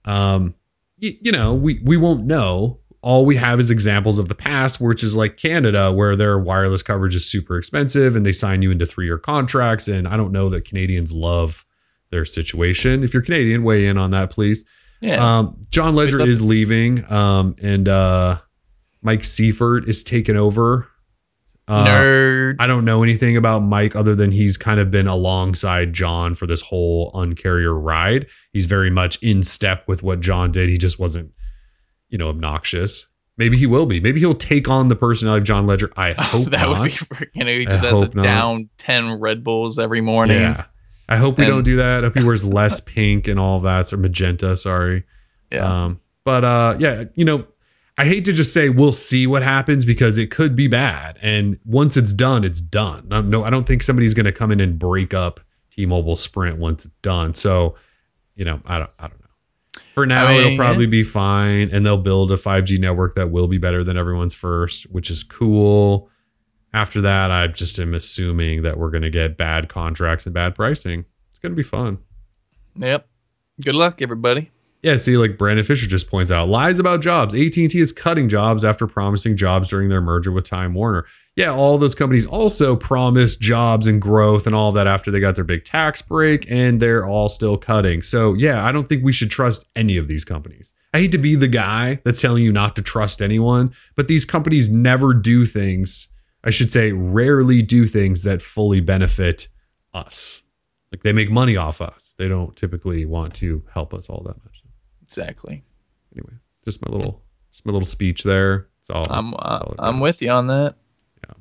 We won't know. All we have is examples of the past, which is like Canada, where their wireless coverage is super expensive and they sign you into 3-year contracts. And I don't know that Canadians love their situation. If you're Canadian, weigh in on that, please. Yeah. John Ledger is leaving, and Mike Seifert is taking over. Nerd. I don't know anything about Mike other than he's kind of been alongside John for this whole Un-carrier ride. He's very much in step with what John did. He just wasn't, obnoxious. Maybe he will be. Maybe he'll take on the personality of John Ledger. I hope that not. Would be freaking. He just has down 10 Red Bulls every morning. Yeah. I hope we don't do that. I hope he wears less pink and all of that, or magenta. Sorry. Yeah. I hate to just say we'll see what happens, because it could be bad. And once it's done, it's done. No, I don't think somebody's going to come in and break up T-Mobile Sprint once it's done. So, I don't know. For now, it'll probably be fine, and they'll build a 5G network that will be better than everyone's first, which is cool. After that, I just am assuming that we're going to get bad contracts and bad pricing. It's going to be fun. Yep. Good luck, everybody. Yeah, see, like Brandon Fisher just points out, lies about jobs. AT&T is cutting jobs after promising jobs during their merger with Time Warner. Yeah, all those companies also promised jobs and growth and all that after they got their big tax break, and they're all still cutting. So, yeah, I don't think we should trust any of these companies. I hate to be the guy that's telling you not to trust anyone, but these companies never do things, I should say rarely do things that fully benefit us. Like, they make money off us. They don't typically want to help us all that much. Exactly. Anyway, just my little speech there. It's all. I'm with you on that. Yeah.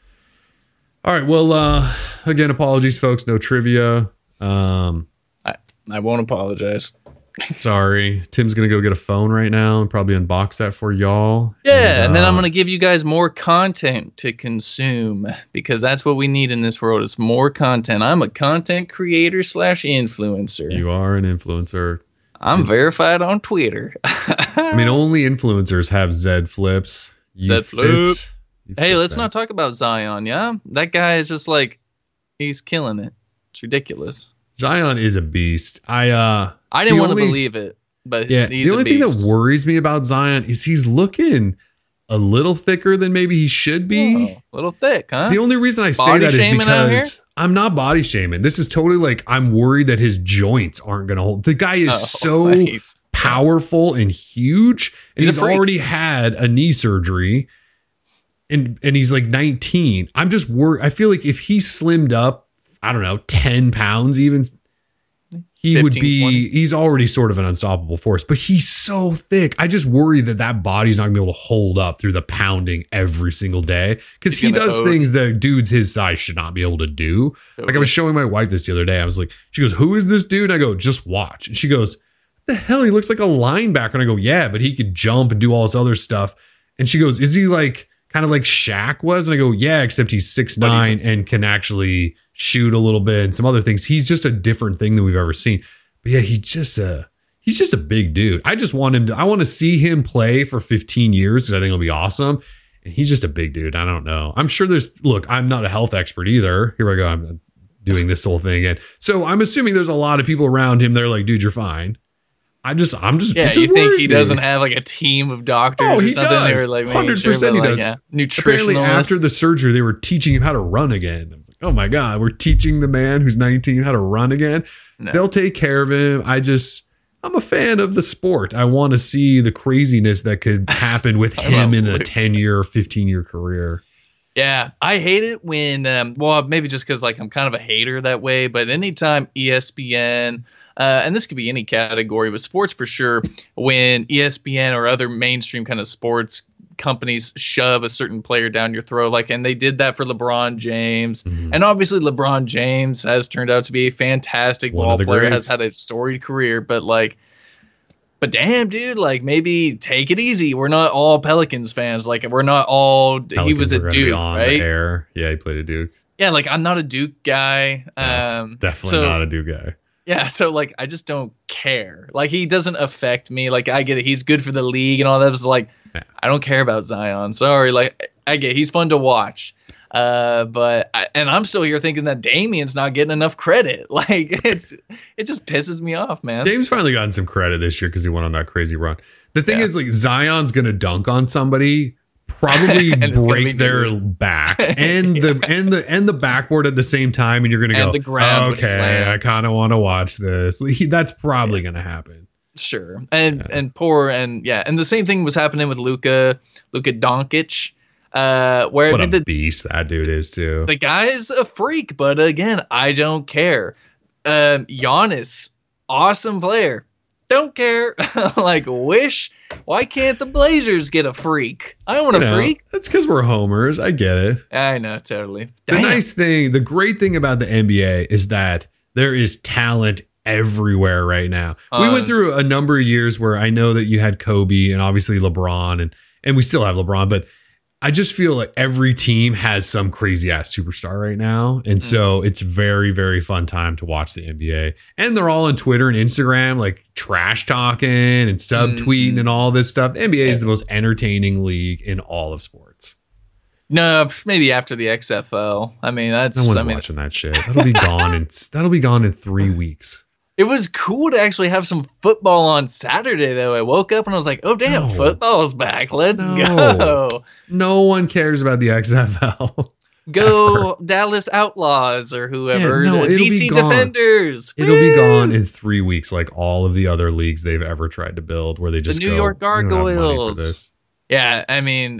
All right. Well, again, apologies, folks. No trivia. I won't apologize. Sorry. Tim's gonna go get a phone right now and probably unbox that for y'all. Yeah, and then I'm gonna give you guys more content to consume, because that's what we need in this world. Is more content. I'm a content creator / influencer. You are an influencer. I'm verified on Twitter. I mean, only influencers have Zed Flips. Zed Flip. Hey, let's not talk about Zion, yeah? That guy is just like, he's killing it. It's ridiculous. Zion is a beast. I didn't want to believe it, but yeah, he's the only a beast. thing that worries me about Zion is he's looking a little thicker than maybe he should be. Oh, a little thick, huh? The only reason I say that is because I'm not body shaming. This is totally like, I'm worried that his joints aren't going to hold. The guy is powerful and huge, and he's already had a knee surgery, and he's like 19. I'm just worried. I feel like if he slimmed up, I don't know, 10 pounds even, he 15, would be 20. He's already sort of an unstoppable force, but he's so thick. I just worry that body's not gonna be able to hold up through the pounding every single day, because he does things that dudes his size should not be able to do. Like, I was showing my wife this the other day. I was like, she goes, "Who is this dude?" And I go, "Just watch." And she goes, "What the hell? He looks like a linebacker." And I go, "Yeah, but he could jump and do all this other stuff." And she goes, "Is he like kind of like Shaq was?" And I go, "Yeah, except he's 6'9" and can actually shoot a little bit and some other things. He's just a different thing than we've ever seen. But yeah, he's he's just a big dude. I just want him to, I want to see him play for 15 years because I think it'll be awesome. And he's just a big dude. I don't know. I'm sure look, I'm not a health expert either. Here I go. I'm doing this whole thing again. So I'm assuming there's a lot of people around him. They're like, dude, you're fine. I'm just yeah. You think he doesn't have like a team of doctors or something? Does. They were like 100% sure, he like, does. Yeah, apparently after the surgery, they were teaching him how to run again. I was like, oh my God, we're teaching the man who's 19 how to run again. No. They'll take care of him. I'm a fan of the sport. I want to see the craziness that could happen with him in a 10-year, 15-year career. Yeah, I hate it when, well, maybe just because like I'm kind of a hater that way, but anytime ESPN, and this could be any category, but sports for sure, when ESPN or other mainstream kind of sports companies shove a certain player down your throat, like, and they did that for LeBron James. Mm-hmm. And obviously LeBron James has turned out to be a fantastic ball player, has had a storied career, but damn, dude, like maybe take it easy. We're not all Pelicans fans. Like we're not all, Pelicans, he was a Duke, right? Yeah, he played a Duke. Yeah, like I'm not a Duke guy. Definitely not a Duke guy. Yeah, so like I just don't care. Like he doesn't affect me. Like I get it. He's good for the league and all that. It's like I don't care about Zion. Sorry. Like I get it. He's fun to watch. But I'm still here thinking that Damian's not getting enough credit. Like it just pisses me off, man. Dame's finally gotten some credit this year because he went on that crazy run. The thing is, like, Zion's gonna dunk on somebody, probably break their back and the backboard at the same time, and you're gonna go, okay, I kind of want to watch this. That's probably gonna happen. Sure, and the same thing was happening with Luka Doncic. Where what a beast that dude is too. The guy's a freak, but again, I don't care. Giannis, awesome player. Don't care. Like, why can't the Blazers get a freak? I want a freak. That's because we're homers. I get it. I know, totally. The great thing about the NBA is that there is talent everywhere right now. We went through a number of years where I know that you had Kobe and obviously LeBron, and we still have LeBron, but I just feel like every team has some crazy ass superstar right now. And so it's very, very fun time to watch the NBA. And they're all on Twitter and Instagram, like trash talking and subtweeting and all this stuff. The NBA is the most entertaining league in all of sports. No, maybe after the XFL. I mean, no one's watching that shit. That'll be gone in 3 weeks. It was cool to actually have some football on Saturday, though. I woke up and I was like, oh, damn, football's back. Let's go. No one cares about the XFL. Go Dallas Outlaws or whoever. DC Defenders. It'll be gone in 3 weeks, like all of the other leagues they've ever tried to build, where they just the New York Gargoyles. Yeah, I mean,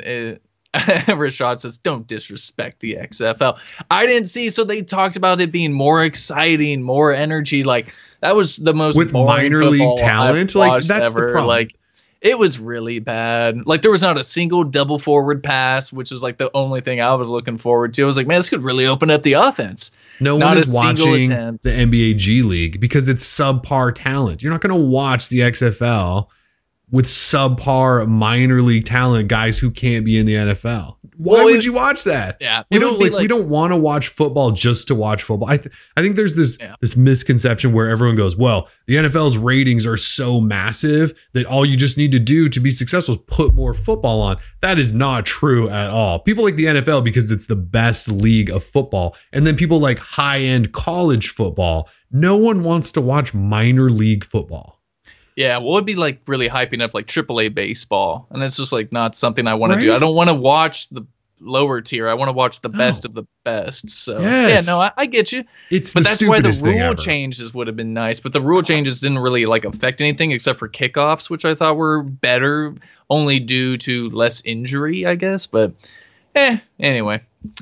Rashad says, don't disrespect the XFL. I didn't see, so they talked about it being more exciting, more energy. Like, that was the most with minor league talent. Like, that's ever. The problem. Like, it was really bad. Like, there was not a single double forward pass, which was like the only thing I was looking forward to. I was like, man, this could really open up the offense. No one is watching the NBA G League because it's subpar talent. You're not going to watch the XFL with subpar minor league talent, guys who can't be in the NFL. Why would you watch that? Yeah, we don't want to watch football just to watch football. I think there's this misconception where everyone goes, well, the NFL's ratings are so massive that all you just need to do to be successful is put more football on. That is not true at all. People like the NFL because it's the best league of football, and then people like high-end college football. No one wants to watch minor league football. Yeah, well, it'd be like really hyping up like AAA baseball, and it's just like not something I want to do. I don't want to watch the lower tier. I want to watch the best of the best. So I get you. But that's why the rule changes would have been nice. But the rule changes didn't really like affect anything except for kickoffs, which I thought were better, only due to less injury, I guess. But anyway.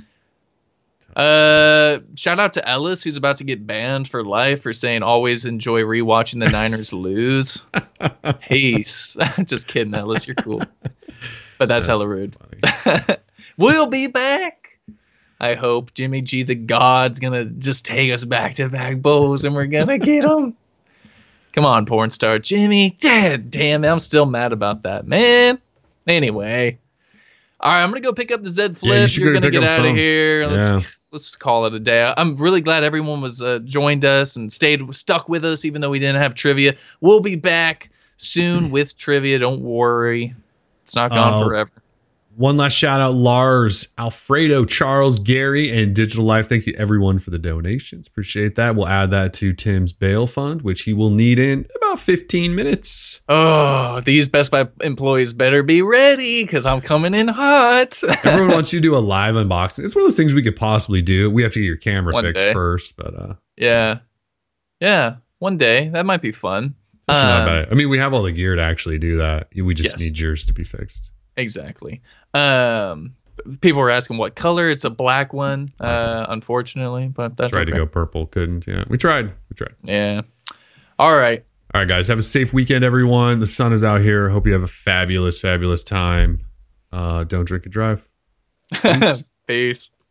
Shout out to Ellis, who's about to get banned for life for saying always enjoy rewatching the Niners lose. Peace. Just kidding, Ellis. You're cool. But that's hella rude. We'll be back. I hope Jimmy G the God's gonna just take us back to back bowls and we're gonna get him. Come on, porn star Jimmy. Damn, I'm still mad about that, man. Anyway. All right, I'm gonna go pick up the Z Flip. You're gonna get out of here. just call it a day. I'm really glad everyone was joined us and stuck with us, even though we didn't have trivia. We'll be back soon with trivia. Don't worry, it's not gone forever. One last shout out, Lars, Alfredo, Charles, Gary, and Digital Life. Thank you everyone for the donations. Appreciate that. We'll add that to Tim's bail fund, which he will need in about 15 minutes. Oh, these Best Buy employees better be ready because I'm coming in hot. Everyone wants you to do a live unboxing. It's one of those things we could possibly do. We have to get your camera fixed first, but yeah, one day that might be fun. Not bad. I mean, we have all the gear to actually do that. We just need yours to be fixed. Exactly. People were asking what color. It's a black one, unfortunately, but that's tried to go purple. Couldn't. Yeah, we tried. Yeah. All right, guys. Have a safe weekend, everyone. The sun is out here. Hope you have a fabulous time. Don't drink and drive. Peace.